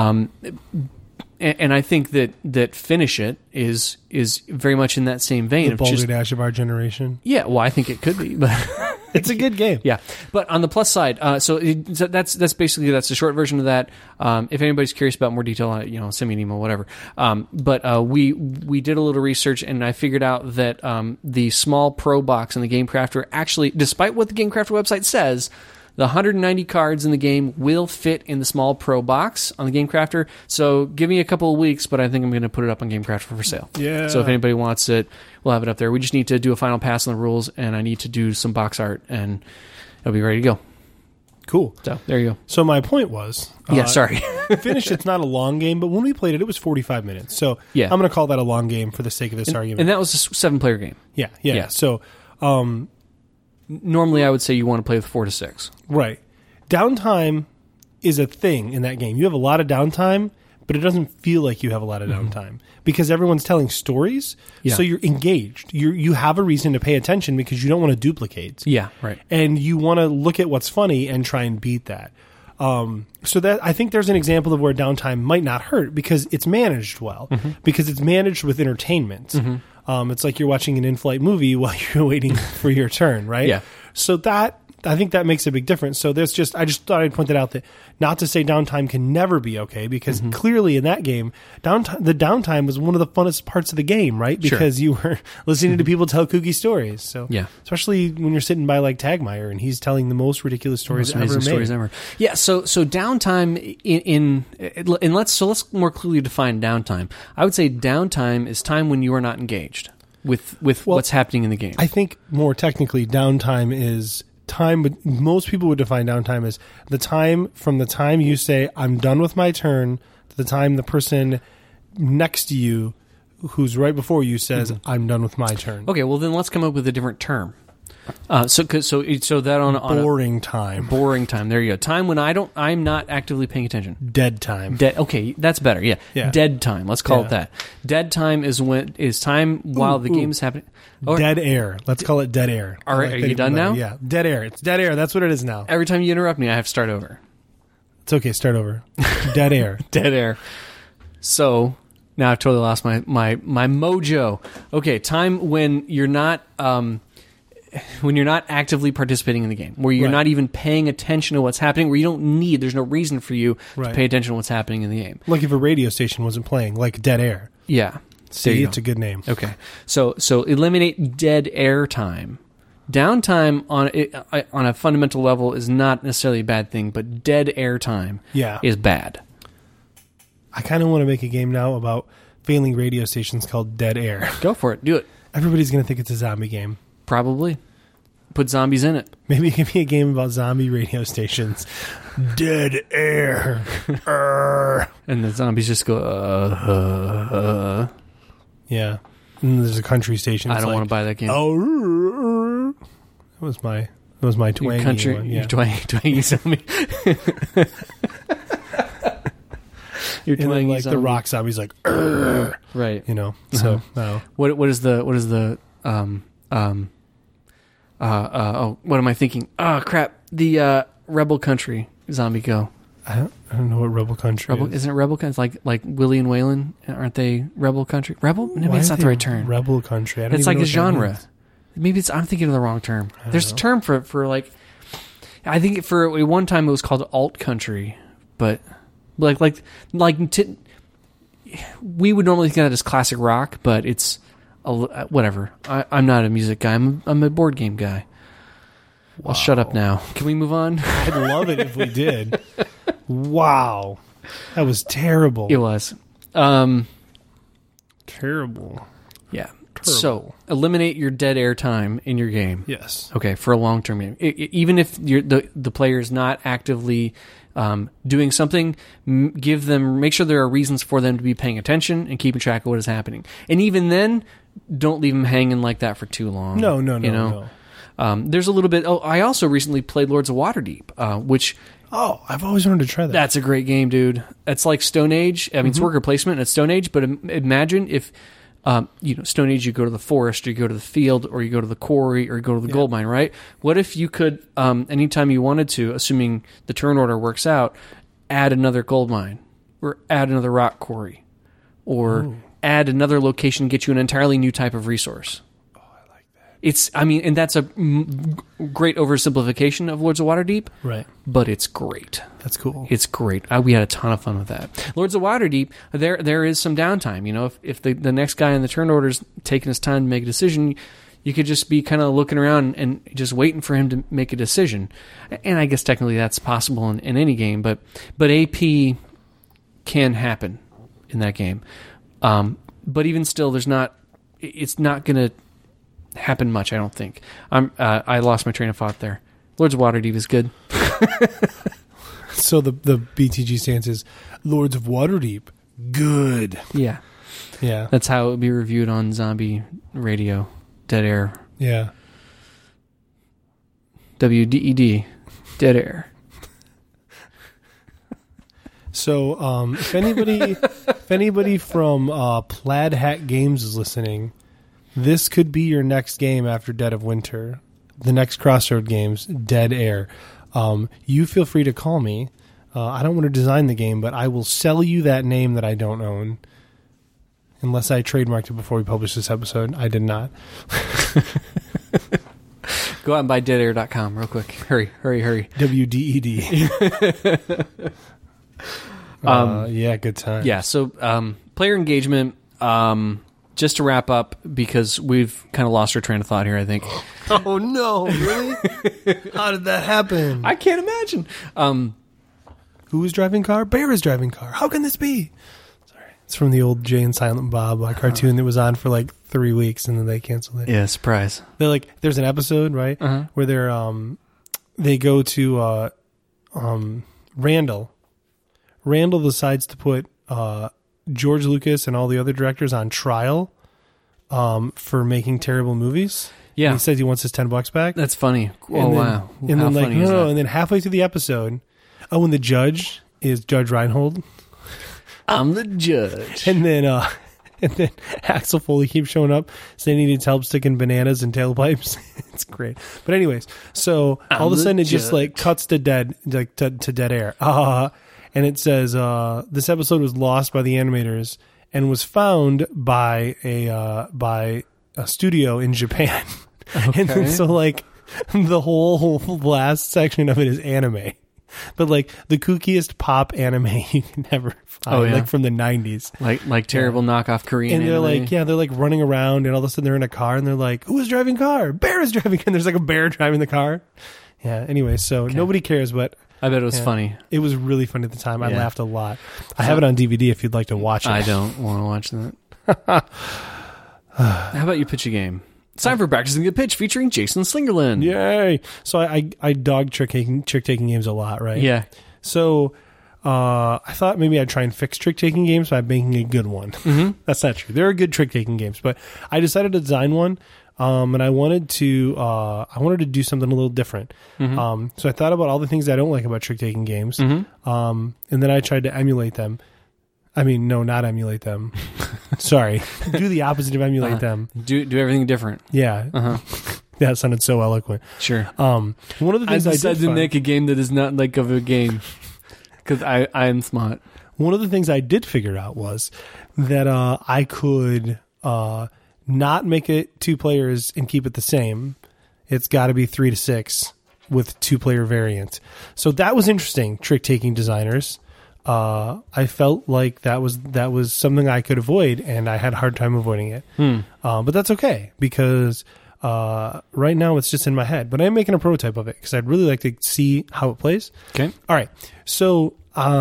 And I think that Finish It is very much in that same vein. The Balderdash of our generation. Yeah, well, I think it could be, but it's a good game. Yeah, but on the plus side, so that's basically the short version of that. If anybody's curious about more detail, send me an email, whatever. But we did a little research, and I figured out that the small pro box in the Game Crafter actually, despite what the Game Crafter website says, the 190 cards in the game will fit in the small pro box on the Game Crafter. So give me a couple of weeks, but I think I'm going to put it up on Game Crafter for sale. Yeah. So if anybody wants it, we'll have it up there. We just need to do a final pass on the rules, and I need to do some box art, and it'll be ready to go. Cool. So there you go. So my point was... sorry. Finish It's not a long game, but when we played it, it was 45 minutes. So yeah. I'm going to call that a long game for the sake of this argument. And that was a 7-player game. Yeah. So... normally, I would say you want to play with 4 to 6. Right. Downtime is a thing in that game. You have a lot of downtime, but it doesn't feel like you have a lot of downtime because everyone's telling stories. Yeah. So you're engaged. You have a reason to pay attention because you don't want to duplicate. Yeah, right. And you want to look at what's funny and try and beat that. So that I think there's an example of where downtime might not hurt because it's managed well, because it's managed with entertainment. It's like you're watching an in-flight movie while you're waiting for your turn, right? Yeah. So that I think that makes a big difference. So I just thought I'd point that out, that not to say downtime can never be okay, because clearly in that game, the downtime was one of the funnest parts of the game, right? Because you were listening to people tell kooky stories. So especially when you're sitting by like Tagmeyer and he's telling the most ridiculous stories ever. Yeah. So downtime let's more clearly define downtime. I would say downtime is time when you are not engaged with what's happening in the game. I think more technically, downtime is time, but most people would define downtime as the time from the time you say I'm done with my turn to the time the person next to you who's right before you says I'm done with my turn. Okay, well then let's come up with a different term. So that on boring time. Boring time. There you go. Time when I'm not actively paying attention. Dead time. Okay, that's better. Yeah. Dead time. Let's call it that. Dead time is time while the game is happening. Dead air. Let's call it dead air. All right, are you done now? Yeah. Dead air. It's dead air. That's what it is now. Every time you interrupt me, I have to start over. It's okay. Start over. Dead air. Dead air. So now I've totally lost my mojo. Okay, time when you're not actively participating in the game, where you're not even paying attention to what's happening, where there's no reason for you to pay attention to what's happening in the game. Like if a radio station wasn't playing, like Dead Air. Yeah. See, it's a good name. Okay. So eliminate dead air time. Downtime on a fundamental level is not necessarily a bad thing, but dead air time is bad. I kind of want to make a game now about failing radio stations called Dead Air. Go for it. Do it. Everybody's going to think it's a zombie game. Probably. Put zombies in it. Maybe it can be a game about zombie radio stations. Dead air. And the zombies just go, Yeah. And there's a country station. I don't want to buy that game. That was my twangy country, one. Yeah. Twangy zombie. Your and then, like zombie. the rock zombie's like, right. You know. So what is the what am I thinking? Oh crap! The Rebel Country zombie go. I don't know what Rebel Country is. Isn't it Rebel Country? Like Willie and Waylon? Aren't they Rebel Country? Rebel? Maybe it's not the right term. Rebel Country. It's like a genre. Maybe I'm thinking of the wrong term. There's a term for like. I think for one time it was called alt country, but we would normally think of that as classic rock, but it's whatever. I'm not a music guy. I'm a board game guy. Wow. I'll shut up now. Can we move on? I'd love it if we did. Wow. That was terrible. It was. Terrible. Yeah. So, eliminate your dead air time in your game. Yes. Okay, for a long-term game. Even if the player is not actively doing something, make sure there are reasons for them to be paying attention and keeping track of what is happening. And even then, don't leave them hanging like that for too long. No. There's a little bit... Oh, I also recently played Lords of Waterdeep, which... Oh, I've always wanted to try that. That's a great game, dude. It's like Stone Age. I mean, it's worker placement and it's Stone Age, but imagine if... Stone Age, you go to the forest, or you go to the field, or you go to the quarry, or you go to the gold mine, right? What if you could, anytime you wanted to, assuming the turn order works out, add another gold mine, or add another rock quarry, or add another location, get you an entirely new type of resource? Oh, I like that. And that's a great oversimplification of Lords of Waterdeep, right? But it's great. That's cool. It's great. We had a ton of fun with that. Lords of Waterdeep, there is some downtime. You know, if the next guy in the turn order is taking his time to make a decision, you could just be kind of looking around and just waiting for him to make a decision. And I guess technically that's possible in any game, but AP can happen in that game. But even still, it's not going to happen much, I don't think. I lost my train of thought there. Lords of Waterdeep is good. So the BTG stance is Lords of Waterdeep, good. Yeah. That's how it would be reviewed on Zombie Radio, Dead Air. Yeah. WDED, Dead Air. So, if anybody from Plaid Hat Games is listening, this could be your next game after Dead of Winter. The next Crossroad Games, Dead Air. You feel free to call me. I don't want to design the game, but I will sell you that name that I don't own. Unless I trademarked it before we publish this episode. I did not. Go out and buy deadair.com real quick. Hurry. WDED. Yeah, good time. Yeah, so player engagement, just to wrap up, because we've kind of lost our train of thought here, I think. Oh, no. Really? How did that happen? I can't imagine. Who is driving car? Bear is driving car. How can this be? Sorry. It's from the old Jay and Silent Bob cartoon that was on for like 3 weeks and then they canceled it. Yeah, surprise. They're like, there's an episode, right? Where they go to Randall. Randall decides to put George Lucas and all the other directors on trial for making terrible movies. Yeah. And he says he wants his $10 back. That's funny. Wow. And How then funny is that? and then halfway through the episode, and the judge is Judge Reinhold. I'm the judge. And then Axel Foley keeps showing up saying he needs help sticking bananas in tailpipes. It's great. But anyways, so all of a sudden it just like cuts to dead air. And it says this episode was lost by the animators and was found by a studio in Japan. Okay. And then, so like the whole last section of it is anime. But like the kookiest pop anime you can ever find, like from the 90s. Like terrible knockoff Korean And they're anime. like, they're like running around and all of a sudden they're in a car and they're like, who is driving car? Bear is driving. And there's like a bear driving the car. Yeah. Anyway, so nobody cares, but I bet it was funny. it was really funny at the time. I laughed a lot. I have it on DVD if you'd like to watch it. I don't want to watch that. How about you pitch a game? It's time for Practicing the Pitch featuring Jason Slingerland. Yay. So I dog trick-taking games a lot, right? Yeah. So I thought maybe I'd try and fix trick-taking games by making a good one. Mm-hmm. That's not true. There are good trick-taking games, but I decided to design one, and I wanted to do something a little different. Mm-hmm. So I thought about all the things I don't like about trick-taking games, and then I tried to emulate them. I mean, no, not emulate them. Sorry. Do the opposite of emulate them. Do everything different. Yeah. That sounded so eloquent. Sure. One of the things I decided to make a game that is not like of a game because I am smart. One of the things I did figure out was that I could not make it 2 players and keep it the same. It's got to be 3 to 6 with 2-player variants. So that was interesting, trick-taking designers. I felt like that was something I could avoid, and I had a hard time avoiding it. But that's okay, because right now it's just in my head. But I'm making a prototype of it, because I'd really like to see how it plays. Okay. All right. So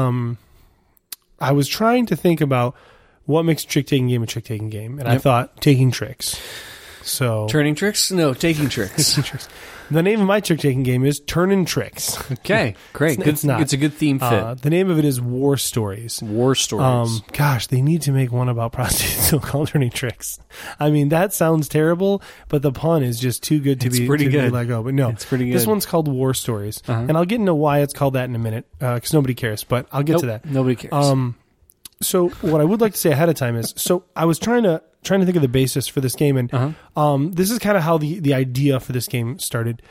I was trying to think about what makes a trick-taking game a trick-taking game, and I thought taking tricks. So Turning tricks? No, taking tricks. the name of my trick-taking game is Turnin' Tricks. Okay, great. It's not. It's a good theme fit. The name of it is War Stories. War Stories. Gosh, they need to make one about prostitutes still called Turning Tricks. I mean, that sounds terrible, but the pun is just too good to be let go. But no, it's pretty good. This one's called War Stories, and I'll get into why it's called that in a minute, because nobody cares. But I'll get to that. Nobody cares. So what I would like to say ahead of time is, so I was trying to think of the basis for this game, and this is kind of how the idea for this game started.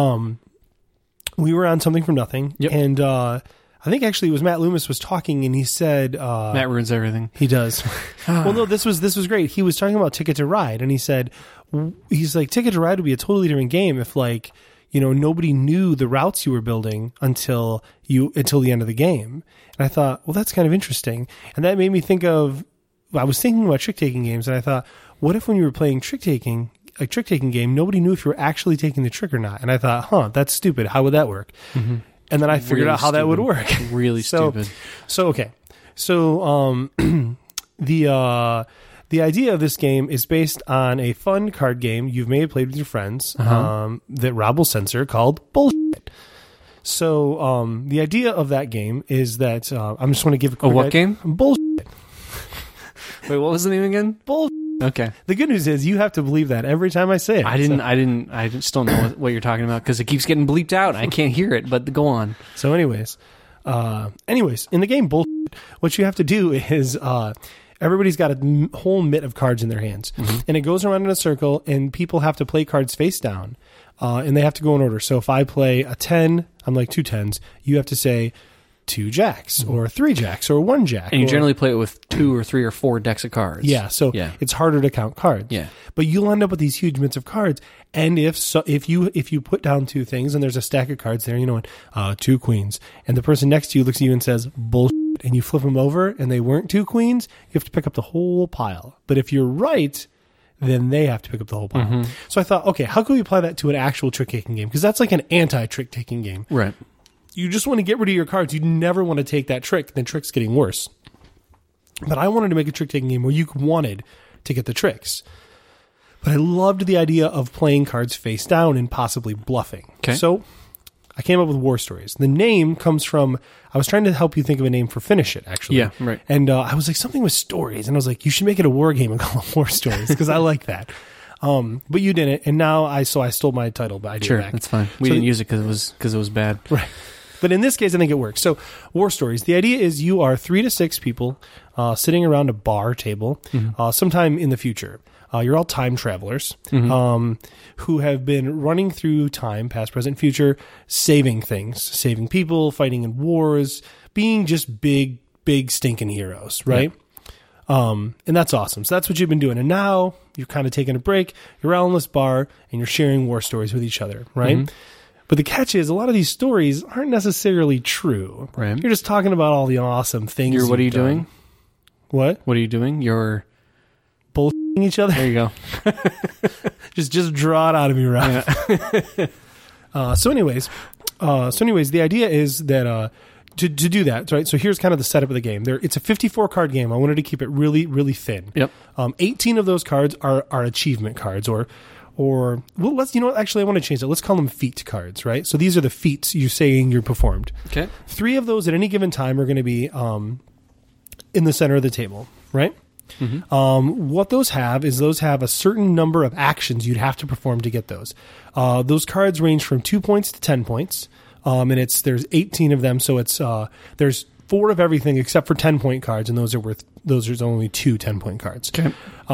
We were on Something from Nothing, and I think actually it was Matt Loomis was talking, and he said Matt ruins everything. He does. Well, no, this was great. He was talking about Ticket to Ride, and he's like, Ticket to Ride would be a totally different game if, like, you know, nobody knew the routes you were building until the end of the game. And I thought, well, that's kind of interesting. And that made me think of, I was thinking about trick-taking games, and I thought, what if when you were playing a trick-taking game, nobody knew if you were actually taking the trick or not? And I thought, that's stupid. How would that work? Mm-hmm. And then I figured out how that would work. Really stupid. So okay. So the idea of this game is based on a fun card game you may have played with your friends that Rob will censor called Bullshit. So the idea of that game is that I'm just going to give a quick what game? Bullshit. Wait, what was the name again? Bullshit. Okay. The good news is you have to believe that every time I say it. I just don't know what you're talking about because it keeps getting bleeped out. I can't hear it, but go on. So anyways, in the game Bullshit, what you have to do is everybody's got a whole mitt of cards in their hands, and it goes around in a circle, and people have to play cards face down, and they have to go in order. So if I play a 10, I'm like 2 10s. You have to say, 2 jacks or 3 jacks or 1 jack. And you generally play it with 2 or 3 or 4 decks of cards. Yeah, so it's harder to count cards. Yeah. But you'll end up with these huge mints of cards, and if you put down 2 things and there's a stack of cards there, you know, 2 queens, and the person next to you looks at you and says, bullshit, and you flip them over and they weren't 2 queens, you have to pick up the whole pile. But if you're right, then they have to pick up the whole pile. Mm-hmm. So I thought, okay, how can we apply that to an actual trick-taking game? Because that's like an anti-trick-taking game. Right. You just want to get rid of your cards. You never want to take that trick. Then trick's getting worse. But I wanted to make a trick-taking game where you wanted to get the tricks. But I loved the idea of playing cards face down and possibly bluffing. Okay. So I came up with War Stories. The name comes from, I was trying to help you think of a name for Finish It, actually. Yeah, right. And I was like, something with stories. And I was like, you should make it a war game and call it War Stories, because I like that. But you didn't. And now I stole my title, but I did it back. That's fine. We didn't use it because it was bad. Right. But in this case, I think it works. So, War Stories. The idea is you are 3 to 6 people sitting around a bar table sometime in the future. You're all time travelers who have been running through time, past, present, future, saving things, saving people, fighting in wars, being just big, big stinking heroes, right? Yeah. And that's awesome. So that's what you've been doing. And now you're kind of taking a break. You're out in this bar and you're sharing war stories with each other, right? Mm-hmm. But the catch is a lot of these stories aren't necessarily true. Right. You're just talking about all the awesome things. What are you doing? What? What are you doing? You're bullshitting each other. There you go. just draw it out of me, right? Yeah. So anyways, the idea is that to do that, right? So here's kind of the setup of the game. It's a 54 card game. I wanted to keep it really, really thin. Yep. 18 of those cards are achievement cards, or well, actually I want to change it. Let's call them feat cards, right? So these are the feats you're saying you performed. Okay. 3 of those at any given time are going to be in the center of the table, right? Mm-hmm. What those have a certain number of actions you'd have to perform to get those. Those cards range from 2 points to 10 points. And there's 18 of them. So there's 4 of everything except for 10-point cards. And those are only 2 10-point cards. Okay.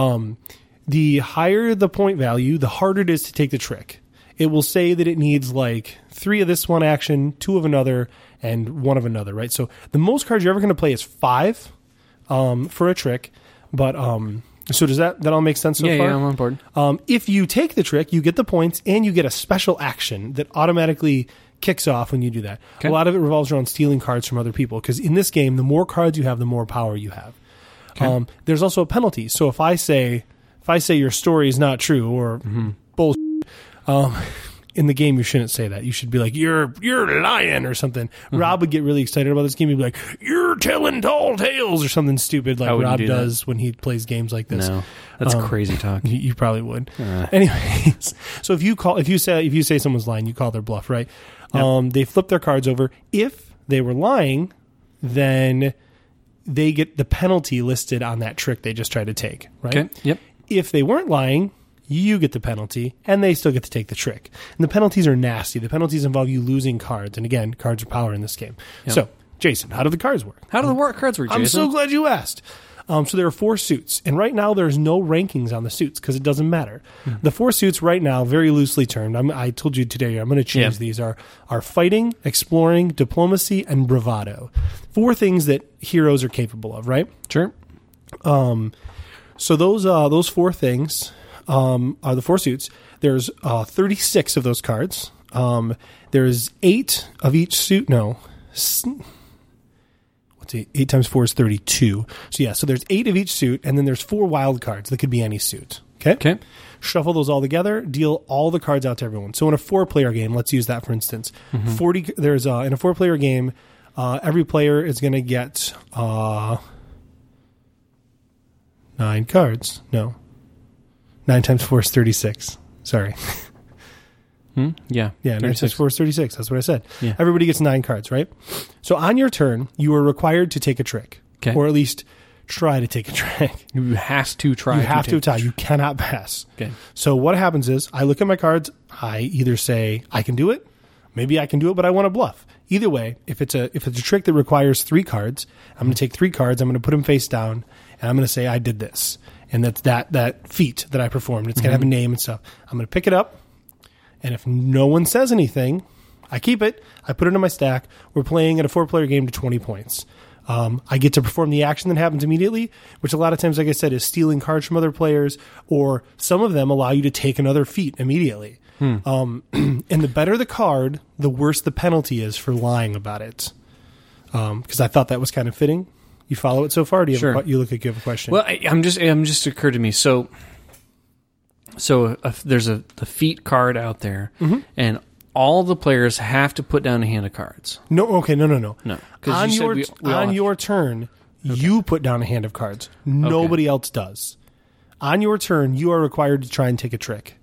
The higher the point value, the harder it is to take the trick. It will say that it needs like 3 of this one action, 2 of another, and 1 of another, right? So the most cards you're ever going to play is 5 for a trick. But so does that all make sense so far? Yeah, I'm on board. If you take the trick, you get the points, and you get a special action that automatically kicks off when you do that. Okay. A lot of it revolves around stealing cards from other people, because in this game, the more cards you have, the more power you have. Okay. There's also a penalty. So if I say your story is not true or bullshit, in the game you shouldn't say that. You should be like, you're lying or something. Mm-hmm. Rob would get really excited about this game. He'd be like, you're telling tall tales or something stupid like Rob does when he plays games like this. No, that's crazy talk. You probably would. Anyways, so if you say someone's lying, you call their bluff, right? Yep. They flip their cards over. If they were lying, then they get the penalty listed on that trick they just tried to take, right? Okay. Yep. If they weren't lying, you get the penalty, and they still get to take the trick. And the penalties are nasty. The penalties involve you losing cards. And again, cards are power in this game. Yep. So, Jason, how do the cards work? How do the cards work, Jason? I'm so glad you asked. So there are 4 suits. And right now, there's no rankings on the suits because it doesn't matter. Mm-hmm. The 4 suits right now, very loosely termed, I told you today I'm going to change these, are fighting, exploring, diplomacy, and bravado. 4 things that heroes are capable of, right? Sure. So those 4 things are the 4 suits. There's 36 of those cards. There's 8 of each suit. No. Let's see. 8 times 4 is 32. So there's 8 of each suit, and then there's 4 wild cards that could be any suit. Okay? Shuffle those all together, deal all the cards out to everyone. So in a 4-player game, let's use that for instance. Mm-hmm. In a 4-player game, every player is going to get 9 cards. No. 9 times 4 is 36. Sorry. Yeah. Yeah, 9 times 4 is 36. That's what I said. Yeah. Everybody gets 9 cards, right? So on your turn, you are required to take a trick. Okay. Or at least try to take a trick. You have to try. You have to try. You cannot pass. Okay. So what happens is I look at my cards. I either say I can do it. Maybe I can do it, but I want to bluff. Either way, if it's a trick that requires 3 cards, I'm going to take 3 cards. I'm going to put them face down, and I'm going to say I did this. And that's that feat that I performed. It's going to have a name and stuff. I'm going to pick it up, and if no one says anything, I keep it. I put it in my stack. We're playing at a 4-player game to 20 points. I get to perform the action that happens immediately, which a lot of times, like I said, is stealing cards from other players, or some of them allow you to take another feat immediately. And the better the card, the worse the penalty is for lying about it. Because I thought that was kind of fitting. You follow it so far? Do you have you look like you have a question? Well, I'm just occurred to me. So there's the feat card out there, and all the players have to put down a hand of cards. No. No. On your turn, you put down a hand of cards. Nobody else does. On your turn, you are required to try and take a trick.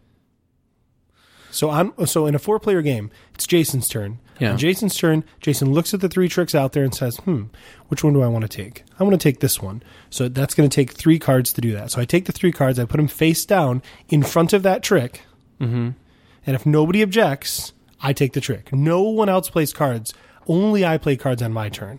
So in a 4-player game, it's Jason's turn. Yeah. On Jason's turn, Jason looks at the 3 tricks out there and says, which one do I want to take? I want to take this one. So that's going to take 3 cards to do that. So I take the 3 cards, I put them face down in front of that trick. Mm-hmm. And if nobody objects, I take the trick. No one else plays cards. Only I play cards on my turn.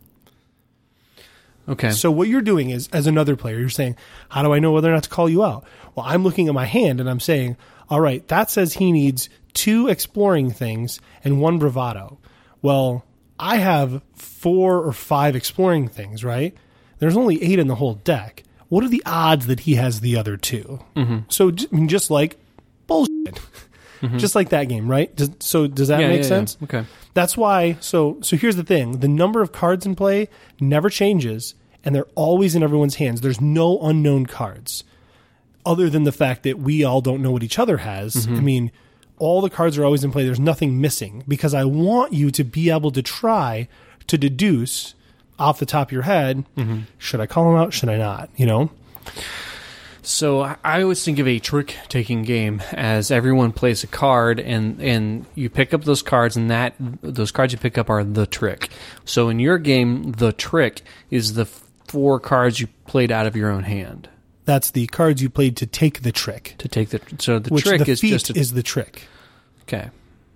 Okay. So what you're doing is, as another player, you're saying, how do I know whether or not to call you out? Well, I'm looking at my hand and I'm saying, all right, that says he needs 2 exploring things and 1 bravado. Well, I have 4 or 5 exploring things, right? There's only 8 in the whole deck. What are the odds that he has the other 2? Mm-hmm. So just like bullshit. Just like that game, right? Does that make sense? Yeah. Okay. That's why. So here's the thing: the number of cards in play never changes, and they're always in everyone's hands. There's no unknown cards, other than the fact that we all don't know what each other has. I mean, all the cards are always in play. There's nothing missing, because I want you to be able to try to deduce off the top of your head: should I call him out? Should I not? You know. So I always think of a trick-taking game as everyone plays a card, and you pick up those cards, and those cards you pick up are the trick. So in your game, the trick is the 4 cards you played out of your own hand. That's the cards you played to take the trick. So the which trick the is feat just is the trick. Okay.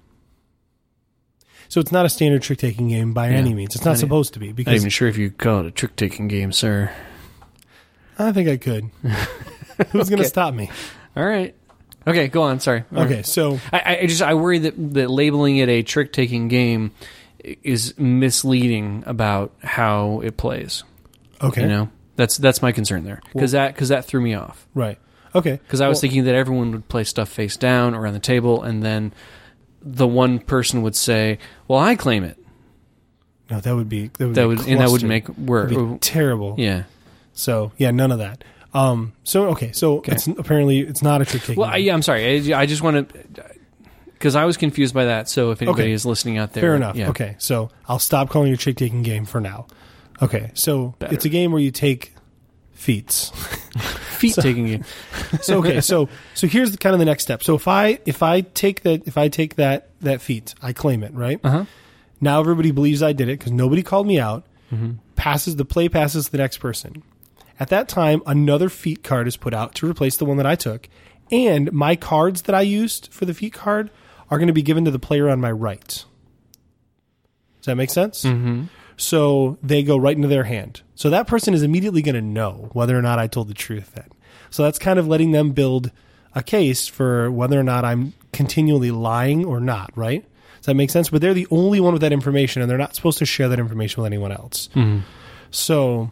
So it's not a standard trick-taking game by any means. It's not supposed to be. Because I'm not even sure if you call it a trick-taking game, sir. I think I could. Who's going to stop me? All right. Okay, go on. Sorry. Okay, so I worry that labeling it a trick-taking game is misleading about how it plays. Okay, you know, that's my concern there, because that threw me off. Right. Okay. Because I was thinking that everyone would play stuff face down or on the table, and then the one person would say, "Well, I claim it." No, that would make work terrible. Yeah. So none of that. It's apparently it's not a trick taking. Well, I'm sorry. I just want to, because I was confused by that. So if anybody is listening out there, fair enough. Yeah. Okay, so I'll stop calling it a trick taking game for now. Okay, so it's a game where you take feats. Feat taking game. So here's kind of the next step. So if I take that feat, I claim it, right? Uh-huh. Now everybody believes I did it because nobody called me out. The play passes to the next person. At that time, another feat card is put out to replace the one that I took, and my cards that I used for the feat card are going to be given to the player on my right. Does that make sense? Mm-hmm. So they go right into their hand. So that person is immediately going to know whether or not I told the truth then. So that's kind of letting them build a case for whether or not I'm continually lying or not, right? Does that make sense? But they're the only one with that information, and they're not supposed to share that information with anyone else. Mm-hmm. So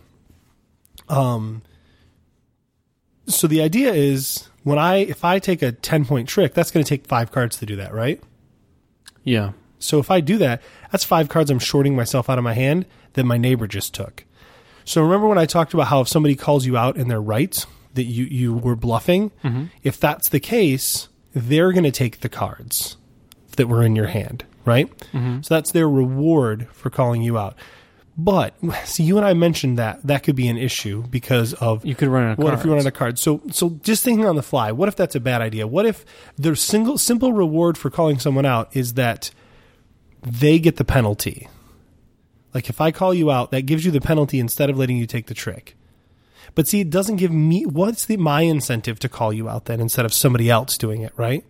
the idea is if I take a 10-point trick, that's going to take 5 cards to do that, right? Yeah. So if I do that, that's 5 cards I'm shorting myself out of my hand that my neighbor just took. So remember when I talked about how if somebody calls you out and they're right, that you were bluffing? Mm-hmm. If that's the case, they're going to take the cards that were in your hand, right? Mm-hmm. So that's their reward for calling you out. But see, you and I mentioned that could be an issue because of you could run out of what cards. If you run out of cards? So just thinking on the fly, what if that's a bad idea? What if the simple reward for calling someone out is that they get the penalty? Like if I call you out, that gives you the penalty instead of letting you take the trick. But see, it doesn't give me my incentive to call you out then instead of somebody else doing it, right?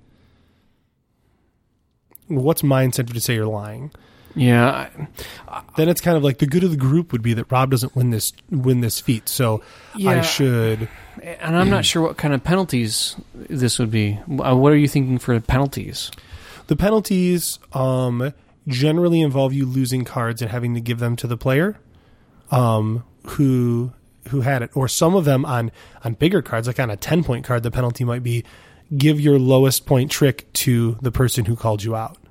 What's my incentive to say you're lying? Yeah. Then it's kind of like the good of the group would be that Rob doesn't win this feat, so I should. And I'm not sure what kind of penalties this would be. What are you thinking for penalties? The penalties generally involve you losing cards and having to give them to the player who had it. Or some of them on bigger cards, like on a 10-point card, the penalty might be give your lowest point trick to the person who called you out.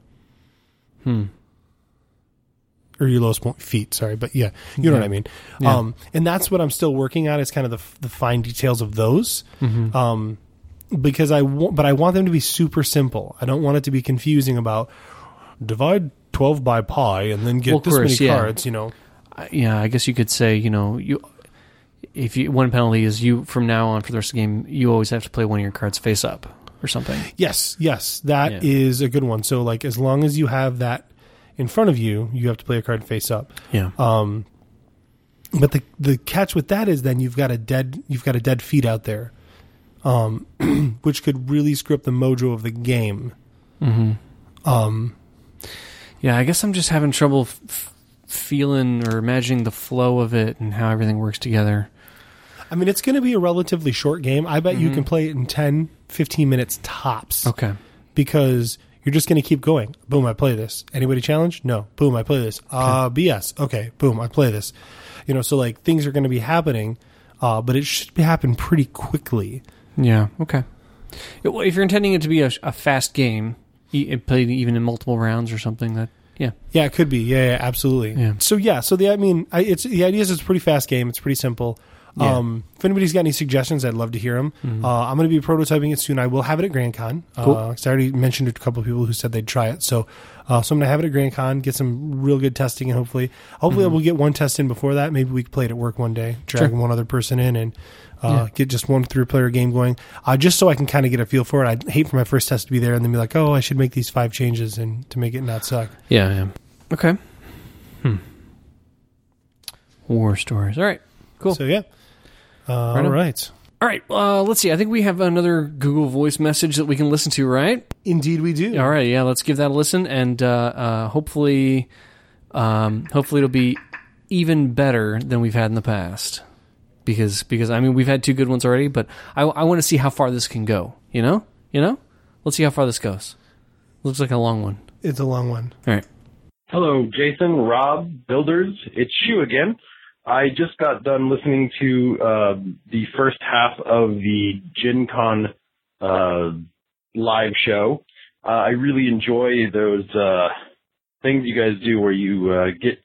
Or your lowest point feat, sorry. But yeah, you know what I mean. Yeah. And that's what I'm still working on, is kind of the fine details of those. Because I want them to be super simple. I don't want it to be confusing about divide 12 by pi and then get many cards, you know. Yeah, I guess you could say, you know, one penalty is you from now on for the rest of the game, you always have to play one of your cards face up or something. Yes, that is a good one. So like as long as you have that in front of you, you have to play a card face up. Yeah. But the catch with that is then you've got a dead feat out there, which could really screw up the mojo of the game. Yeah, I guess I'm just having trouble feeling or imagining the flow of it and how everything works together. I mean, it's going to be a relatively short game. I bet you can play it in 10, 15 minutes tops. Okay. Because you're just going to keep going. Boom, I play this. Anybody challenge? No. Boom, I play this. BS. Okay. Boom, I play this. You know, so like things are going to be happening, but it should happen pretty quickly. Yeah. Okay. If you're intending it to be a fast game, played even in multiple rounds or something, yeah, it could be. Yeah, absolutely. Yeah. So the idea is it's a pretty fast game. It's pretty simple. Yeah. If anybody's got any suggestions, I'd love to hear them. I'm going to be prototyping it soon. I will have it at Grand Con. Cool. I already mentioned it to a couple of people who said they'd try it. So I'm going to have it at Grand Con, get some real good testing, and hopefully I will get one test in before that. Maybe we can play it at work one day, drag one other person in, and get just one 3-player game going, just so I can kind of get a feel for it. I'd hate for my first test to be there and then be like, oh, I should make these 5 changes and to make it not suck. Yeah. Okay. War stories. All right. Cool. So, yeah. All right. All right. Let's see. I think we have another Google Voice message that we can listen to, right? Indeed, we do. All right. Yeah. Let's give that a listen, and hopefully it'll be even better than we've had in the past. Because I mean, we've had 2 good ones already, but I want to see how far this can go. You know. Let's see how far this goes. Looks like a long one. It's a long one. All right. Hello, Jason, Rob, Builders. It's Shu again. I just got done listening to the first half of the Gen Con live show. I really enjoy those things you guys do where you get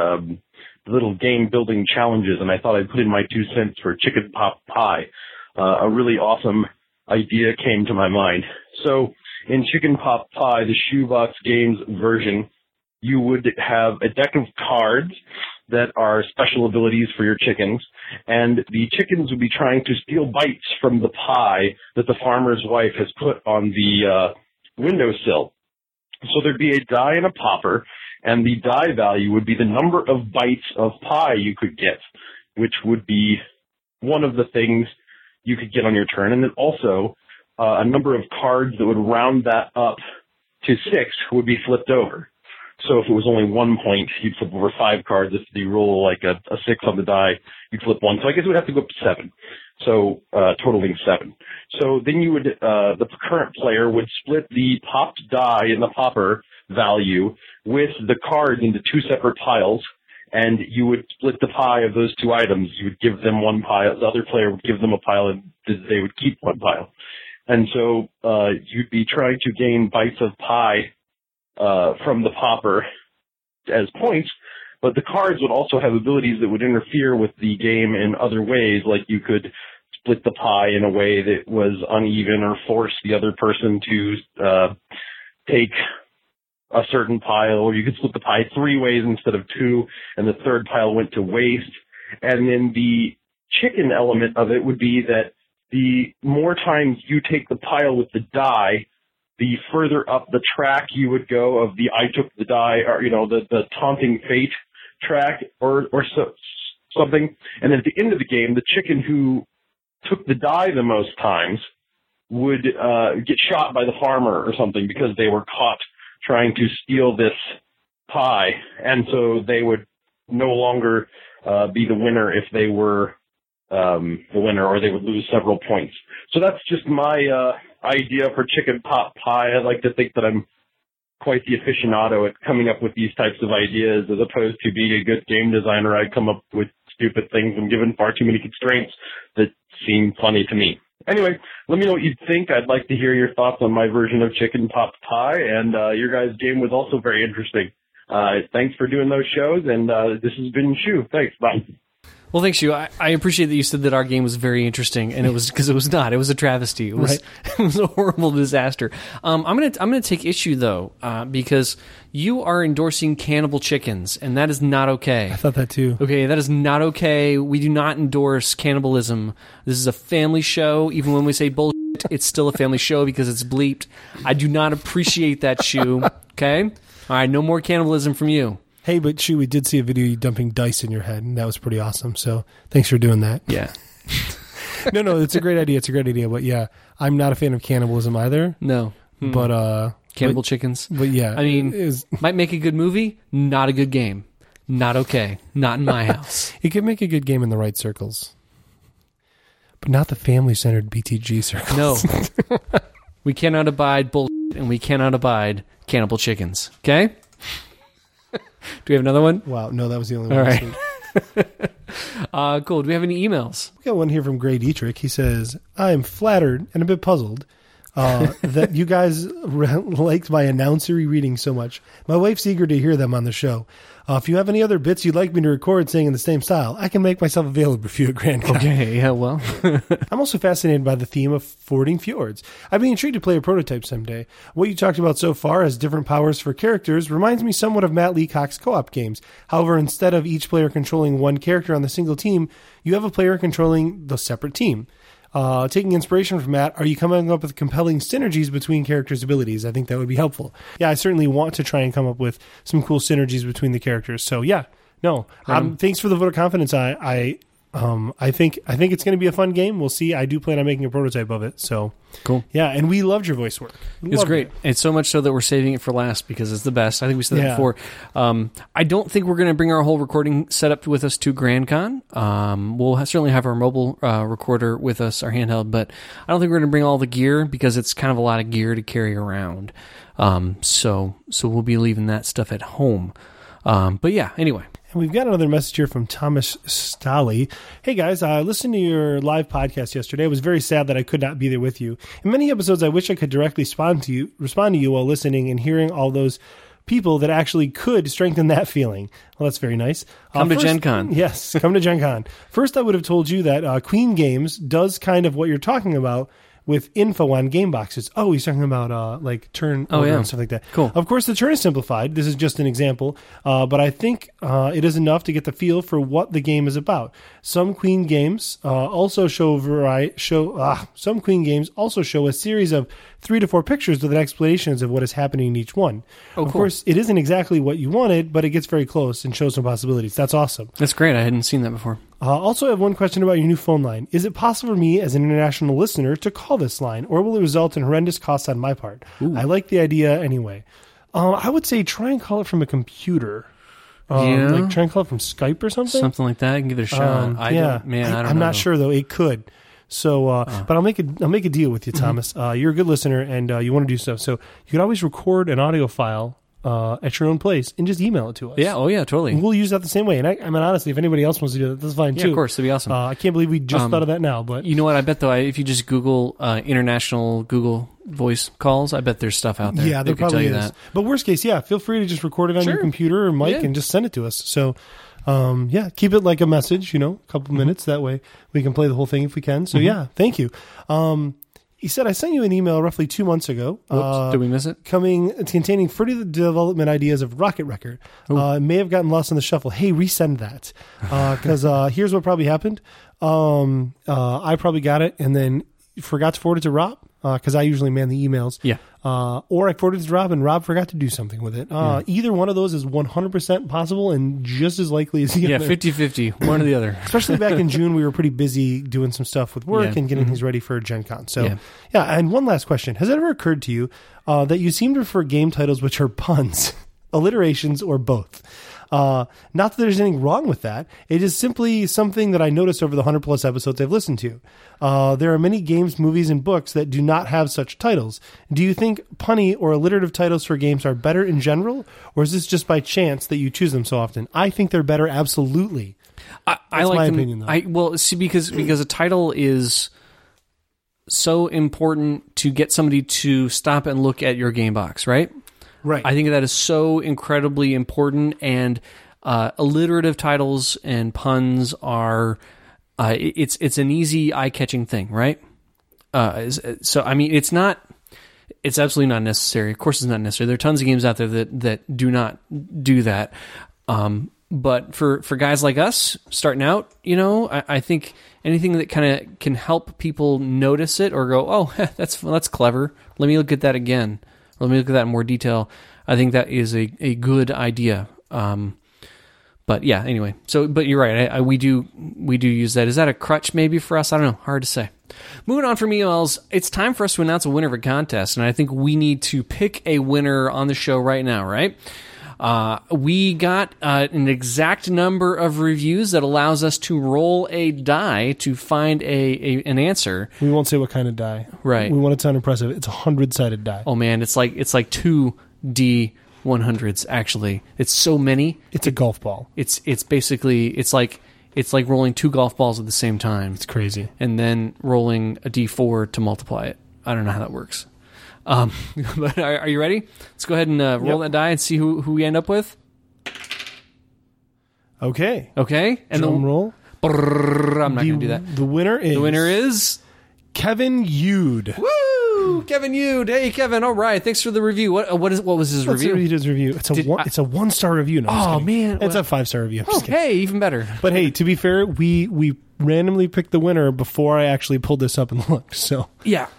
little game building challenges, and I thought I'd put in my 2 cents for Chicken Pot Pie. A really awesome idea came to my mind. So in Chicken Pot Pie, the Shoebox Games version, you would have a deck of cards that are special abilities for your chickens, and the chickens would be trying to steal bites from the pie that the farmer's wife has put on the windowsill. So there'd be a die and a popper, and the die value would be the number of bites of pie you could get, which would be one of the things you could get on your turn. And then also a number of cards that would round that up to 6 would be flipped over. So if it was only 1 point, you'd flip over 5 cards. If you roll like a 6 on the die, you'd flip 1. So I guess it would have to go up to 7. So totaling 7. So then you would, the current player would split the popped die in the popper value with the cards into 2 separate piles, and you would split the pie of those 2 items. You would give them 1 pile, the other player would give them a pile, and they would keep 1 pile. And so you'd be trying to gain bites of pie from the popper as points, but the cards would also have abilities that would interfere with the game in other ways, like you could split the pie in a way that was uneven or force the other person to take a certain pile, or you could split the pie 3 ways instead of 2, and the third pile went to waste. And then the chicken element of it would be that the more times you take the pile with the die, the further up the track you would go of the I took the die, or, the taunting fate track or something. And then at the end of the game, the chicken who took the die the most times would get shot by the farmer or something because they were caught trying to steal this pie. And so they would no longer be the winner if they were the winner, or they would lose several points. So that's just my idea for Chicken Pot Pie. I like to think that I'm quite the aficionado at coming up with these types of ideas, as opposed to being a good game designer. I come up with stupid things and given far too many constraints that seem funny to me. Anyway, let me know what you think. I'd like to hear your thoughts on my version of Chicken Pot Pie, and your guys' game was also very interesting. Thanks for doing those shows, and this has been Shu. Thanks. Bye. Well, thanks, Shu. I appreciate that you said that our game was very interesting, and it was because it was not. It was a travesty. It was Right. It was a horrible disaster. I'm gonna take issue though, because you are endorsing cannibal chickens, and that is not okay. I thought that too. Okay, that is not okay. We do not endorse cannibalism. This is a family show. Even when we say bullshit, it's still a family show because it's bleeped. I do not appreciate that, Shu. Okay? All right, no more cannibalism from you. Hey, but Shu, we did see a video of you dumping dice in your head, and that was pretty awesome. So thanks for doing that. Yeah. No, it's a great idea. It's a great idea. But yeah, I'm not a fan of cannibalism either. No. But Cannibal chickens. But yeah, I mean, it was- might make a good movie, not a good game. Not okay. Not in my house. it could make a good game in the right circles, but not the family-centered BTG circles. No. We cannot abide bullshit, and we cannot abide cannibal chickens. Okay? Do we have another one? Wow, no, that was the only one. All this right. week. Cool. Do we have any emails? We got one here from Gray Dietrich. He says, I am flattered and a bit puzzled that you guys liked my announcery readings so much. My wife's eager to hear them on the show. If you have any other bits you'd like me to record saying in the same style, I can make myself available for you at Grand Con. Okay, yeah, well. I'm also fascinated by the theme of fording fjords. I'd be intrigued to play a prototype someday. What you talked about so far as different powers for characters reminds me somewhat of Matt Leacock's co-op games. However, instead of each player controlling one character on the single team, you have a player controlling the separate team. Taking inspiration from Matt, are you coming up with compelling synergies between characters' abilities? I think that would be helpful. Yeah, I certainly want to try and come up with some cool synergies between the characters. So yeah, no. Thanks for the vote of confidence. I think it's going to be a fun game. We'll see. I do plan on making a prototype of it. So Cool. yeah, and we loved your voice work. It's great. It's so much so that we're saving it for last because it's the best. I think we said that before. I don't think we're going to bring our whole recording setup with us to Grand Con. We'll certainly have our mobile recorder with us, our handheld, but I don't think we're going to bring all the gear because it's kind of a lot of gear to carry around. So we'll be leaving that stuff at home. But yeah, anyway. And we've got another message here from Thomas Stali. Hey guys, I listened to your live podcast yesterday. I was very sad that I could not be there with you. In many episodes, I wish I could directly respond to you while listening and hearing all those people that actually could strengthen that feeling. Well, that's very nice. Come to Gen Con. Yes, come to Gen Con. First, I would have told you that Queen Games does kind of what you're talking about with info on game boxes. Oh, he's talking about like turn order and stuff like that. Cool. Of course, the turn is simplified. This is just an example, but I think it is enough to get the feel for what the game is about. Some Queen games also show some Queen games also show a series of 3 to 4 pictures with explanations of what is happening in each one. Of course, it isn't exactly what you wanted, but it gets very close and shows some possibilities. That's awesome. That's great. I hadn't seen that before. Also, I have one question about your new phone line. Is it possible for me as an international listener to call this line, or will it result in horrendous costs on my part? I like the idea anyway. I would say try and call it from a computer. Like try and call it from Skype or something. Something like that. I can give it a shot. I don't know. I'm not sure though. It could. So, but I'll make a deal with you, Thomas. You're a good listener, and you want to do stuff. So you could always record an audio file at your own place and just email it to us. Yeah. Oh, yeah. Totally. And we'll use that the same way. And I mean, honestly, if anybody else wants to do that, that's fine too. Yeah, of course. That'd be awesome. I can't believe we just thought of that now. But you know what? I bet though, if you just Google international Google voice calls, I bet there's stuff out there. Yeah, there probably is. But worst case, yeah, feel free to just record it on your computer or mic and just send it to us. So, keep it like a message, a couple minutes. That way we can play the whole thing if we can. So yeah, thank you. He said, I sent you an email roughly 2 months ago. Whoops, did we miss it? Containing further development ideas of Rocket Record. It may have gotten lost in the shuffle. Hey, resend that. Because here's what probably happened. I probably got it and then forgot to forward it to Rob. Because I usually man the emails. Yeah. Or I forwarded it to Rob and Rob forgot to do something with it. Either one of those is 100% possible and just as likely as the other. 50-50, one or the other. Especially back in June, we were pretty busy doing some stuff with work and getting things ready for Gen Con. So, and one last question. Has it ever occurred to you that you seem to prefer game titles which are puns alliterations, or both. Not that there's anything wrong with that. It is simply something that I noticed over the 100 plus episodes I've listened to. There are many games, movies, and books that do not have such titles. Do you think punny or alliterative titles for games are better in general, or is this just by chance that you choose them so often? I think they're better, absolutely. I That's like my them. opinion, though. Because a title is so important to get somebody to stop and look at your game box, right? Right. I think that is so incredibly important, and alliterative titles and puns are it's an easy eye-catching thing, right? So I mean, it's absolutely not necessary. Of course, it's not necessary. There are tons of games out there that do not do that. But for guys like us starting out, I think anything that kind of can help people notice it or go, oh, that's clever. Let me look at that again. Let me look at that in more detail. I think that is a good idea. But yeah, anyway. But you're right. We do use that. Is that a crutch maybe for us? I don't know. Hard to say. Moving on from emails, it's time for us to announce a winner of a contest, and I think we need to pick a winner on the show right now, right? We got an exact number of reviews that allows us to roll a die to find an answer. We won't say what kind of die. Right. We want it to sound impressive. It's a 100-sided die. Oh man, it's like 2D100s actually. It's so many. It's a golf ball. It's basically it's like rolling 2 golf balls at the same time. It's crazy. And then rolling a D4 to multiply it. I don't know how that works. But are you ready? Let's go ahead and roll that die and see who we end up with. Okay. And Drum roll. I'm not going to do that. The winner is Kevin Yude. Woo! Kevin Yude. Hey, Kevin. All right. Thanks for the review. What was his review? His review. It's a 1-star review. No, I'm just kidding. Man. It's a 5-star review. I'm just kidding. Hey, even better. But hey, to be fair, we randomly picked the winner before I actually pulled this up and looked. So yeah.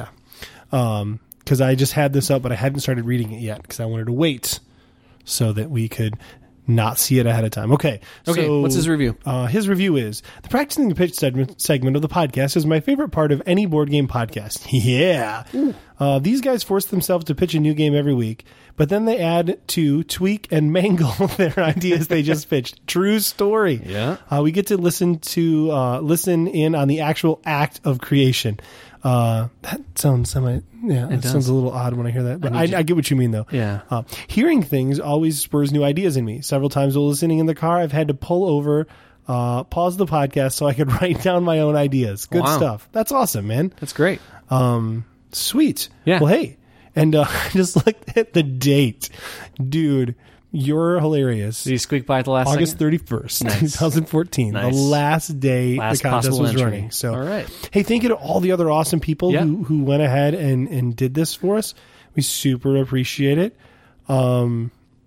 Because I just had this up, but I hadn't started reading it yet because I wanted to wait so that we could not see it ahead of time. Okay. So, what's his review? His review is, the Practicing the Pitch segment of the podcast is my favorite part of any board game podcast. Yeah. These guys force themselves to pitch a new game every week, but then they add to tweak and mangle their ideas they just pitched. True story. Yeah. We get to listen in on the actual act of creation. That sounds sounds a little odd when I hear that, but I get what you mean though. Yeah. Hearing things always spurs new ideas in me. Several times while listening in the car, I've had to pull over, pause the podcast so I could write down my own ideas. Good stuff. That's awesome, man. That's great. Sweet. Yeah. Well, hey, and I just looked at the date, dude. You're hilarious. Did you squeak by at the last August second? 31st, Nice. 2014. Nice. The last day the contest was entry. running. So, all right. Hey, thank you to all the other awesome people who went ahead and did this for us. We super appreciate it. So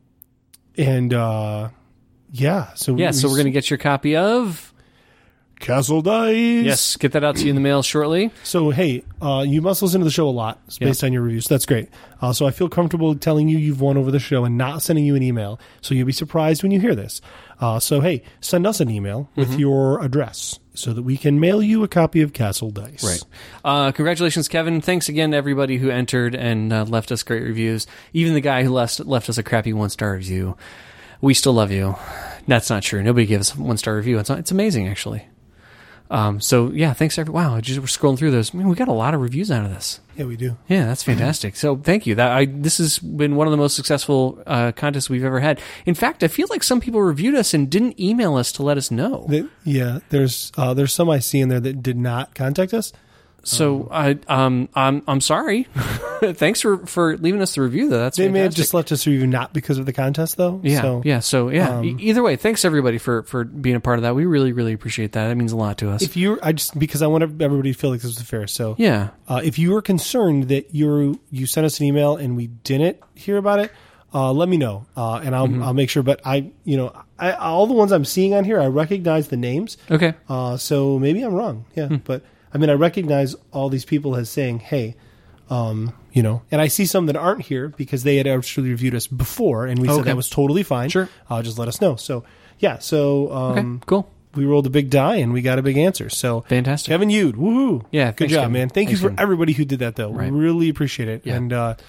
we're going to get your copy of Castle Dice. Yes, get that out to you in the mail shortly. So, hey, you must listen to the show a lot based on your reviews. So that's great. So I feel comfortable telling you you've won over the show and not sending you an email. So you'll be surprised when you hear this. So, hey, send us an email with your address so that we can mail you a copy of Castle Dice. Right. Congratulations, Kevin. Thanks again to everybody who entered and left us great reviews. Even the guy who left us a crappy 1-star review. We still love you. That's not true. Nobody gave us a 1-star review. It's amazing, actually. So yeah, thanks everyone. Wow, we're scrolling through those. Man, we got a lot of reviews out of this. Yeah, we do. Yeah, that's fantastic. So thank you. This has been one of the most successful contests we've ever had. In fact, I feel like some people reviewed us and didn't email us to let us know. There's some I see in there that did not contact us. So I'm sorry. Thanks for leaving us the review though. That's they fantastic. may have just left us a review not because of the contest though. Yeah. So either way, thanks everybody for being a part of that. We really really appreciate that. That means a lot to us. Because I want everybody to feel like this was fair. So yeah, if you were concerned that you sent us an email and we didn't hear about it, let me know and I'll make sure. But all the ones I'm seeing on here, I recognize the names. Okay. So maybe I'm wrong. Yeah, but. I mean, I recognize all these people as saying, hey, and I see some that aren't here because they had actually reviewed us before, and we said that was totally fine. Sure. Just let us know. So, yeah. So, okay, cool. We rolled a big die, and we got a big answer. So, fantastic. Kevin Yude, woohoo. Yeah, good job, Kevin. man. Thank you for everybody who did that, though. Right. Really appreciate it. Yeah. And,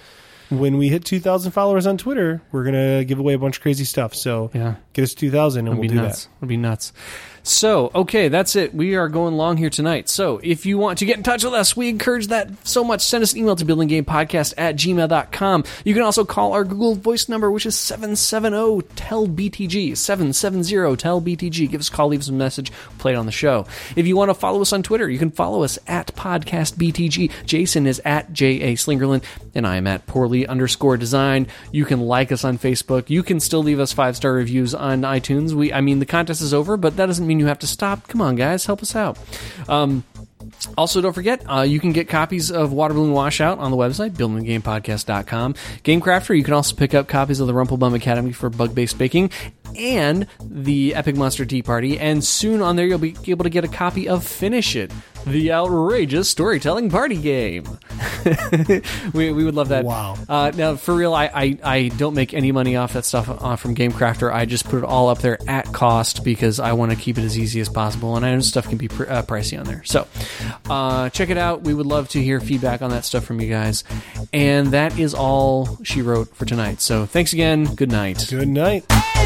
when we hit 2,000 followers on Twitter, we're going to give away a bunch of crazy stuff. So get us 2,000 and we'll do that. It'll be nuts. So, okay, that's it. We are going long here tonight. So, if you want to get in touch with us, we encourage that so much. Send us an email to buildinggamepodcast@gmail.com. You can also call our Google Voice number, which is 770-TEL-BTG, 770-TEL-BTG. Give us a call, leave us a message, play it on the show. If you want to follow us on Twitter, you can follow us at PodcastBTG. Jason is at J.A. Slingerland, and I am at Poorly_Design. You can like us on Facebook. You can still leave us 5-star reviews on iTunes. The contest is over, but that doesn't mean you have to stop. Come on, guys, help us out. Also, don't forget, you can get copies of Water Balloon Washout on the website, buildinggamepodcast.com. GameCrafter, you can also pick up copies of the Rumplebum Academy for bug-based baking and the Epic Monster Tea Party. And soon on there, you'll be able to get a copy of Finish It, the outrageous storytelling party game. we would love that. Wow. Now, for real, I don't make any money off that stuff from GameCrafter. I just put it all up there at cost because I want to keep it as easy as possible, and I know stuff can be pricey on there. So, check it out. We would love to hear feedback on that stuff from you guys. And that is all she wrote for tonight. So, thanks again. Good night. Good night.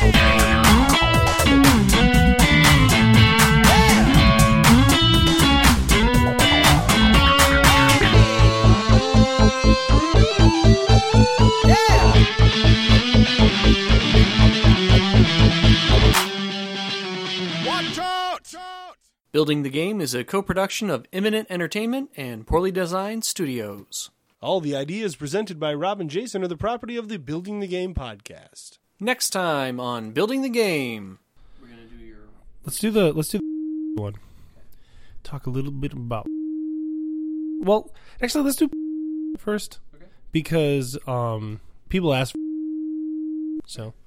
Building the Game is a co-production of Imminent Entertainment and Poorly Designed Studios. All the ideas presented by Rob and Jason are the property of the Building the Game podcast. Next time on Building the Game, we're gonna do your. Let's do the one. Talk a little bit about. Well, actually, let's do first, because people ask. So.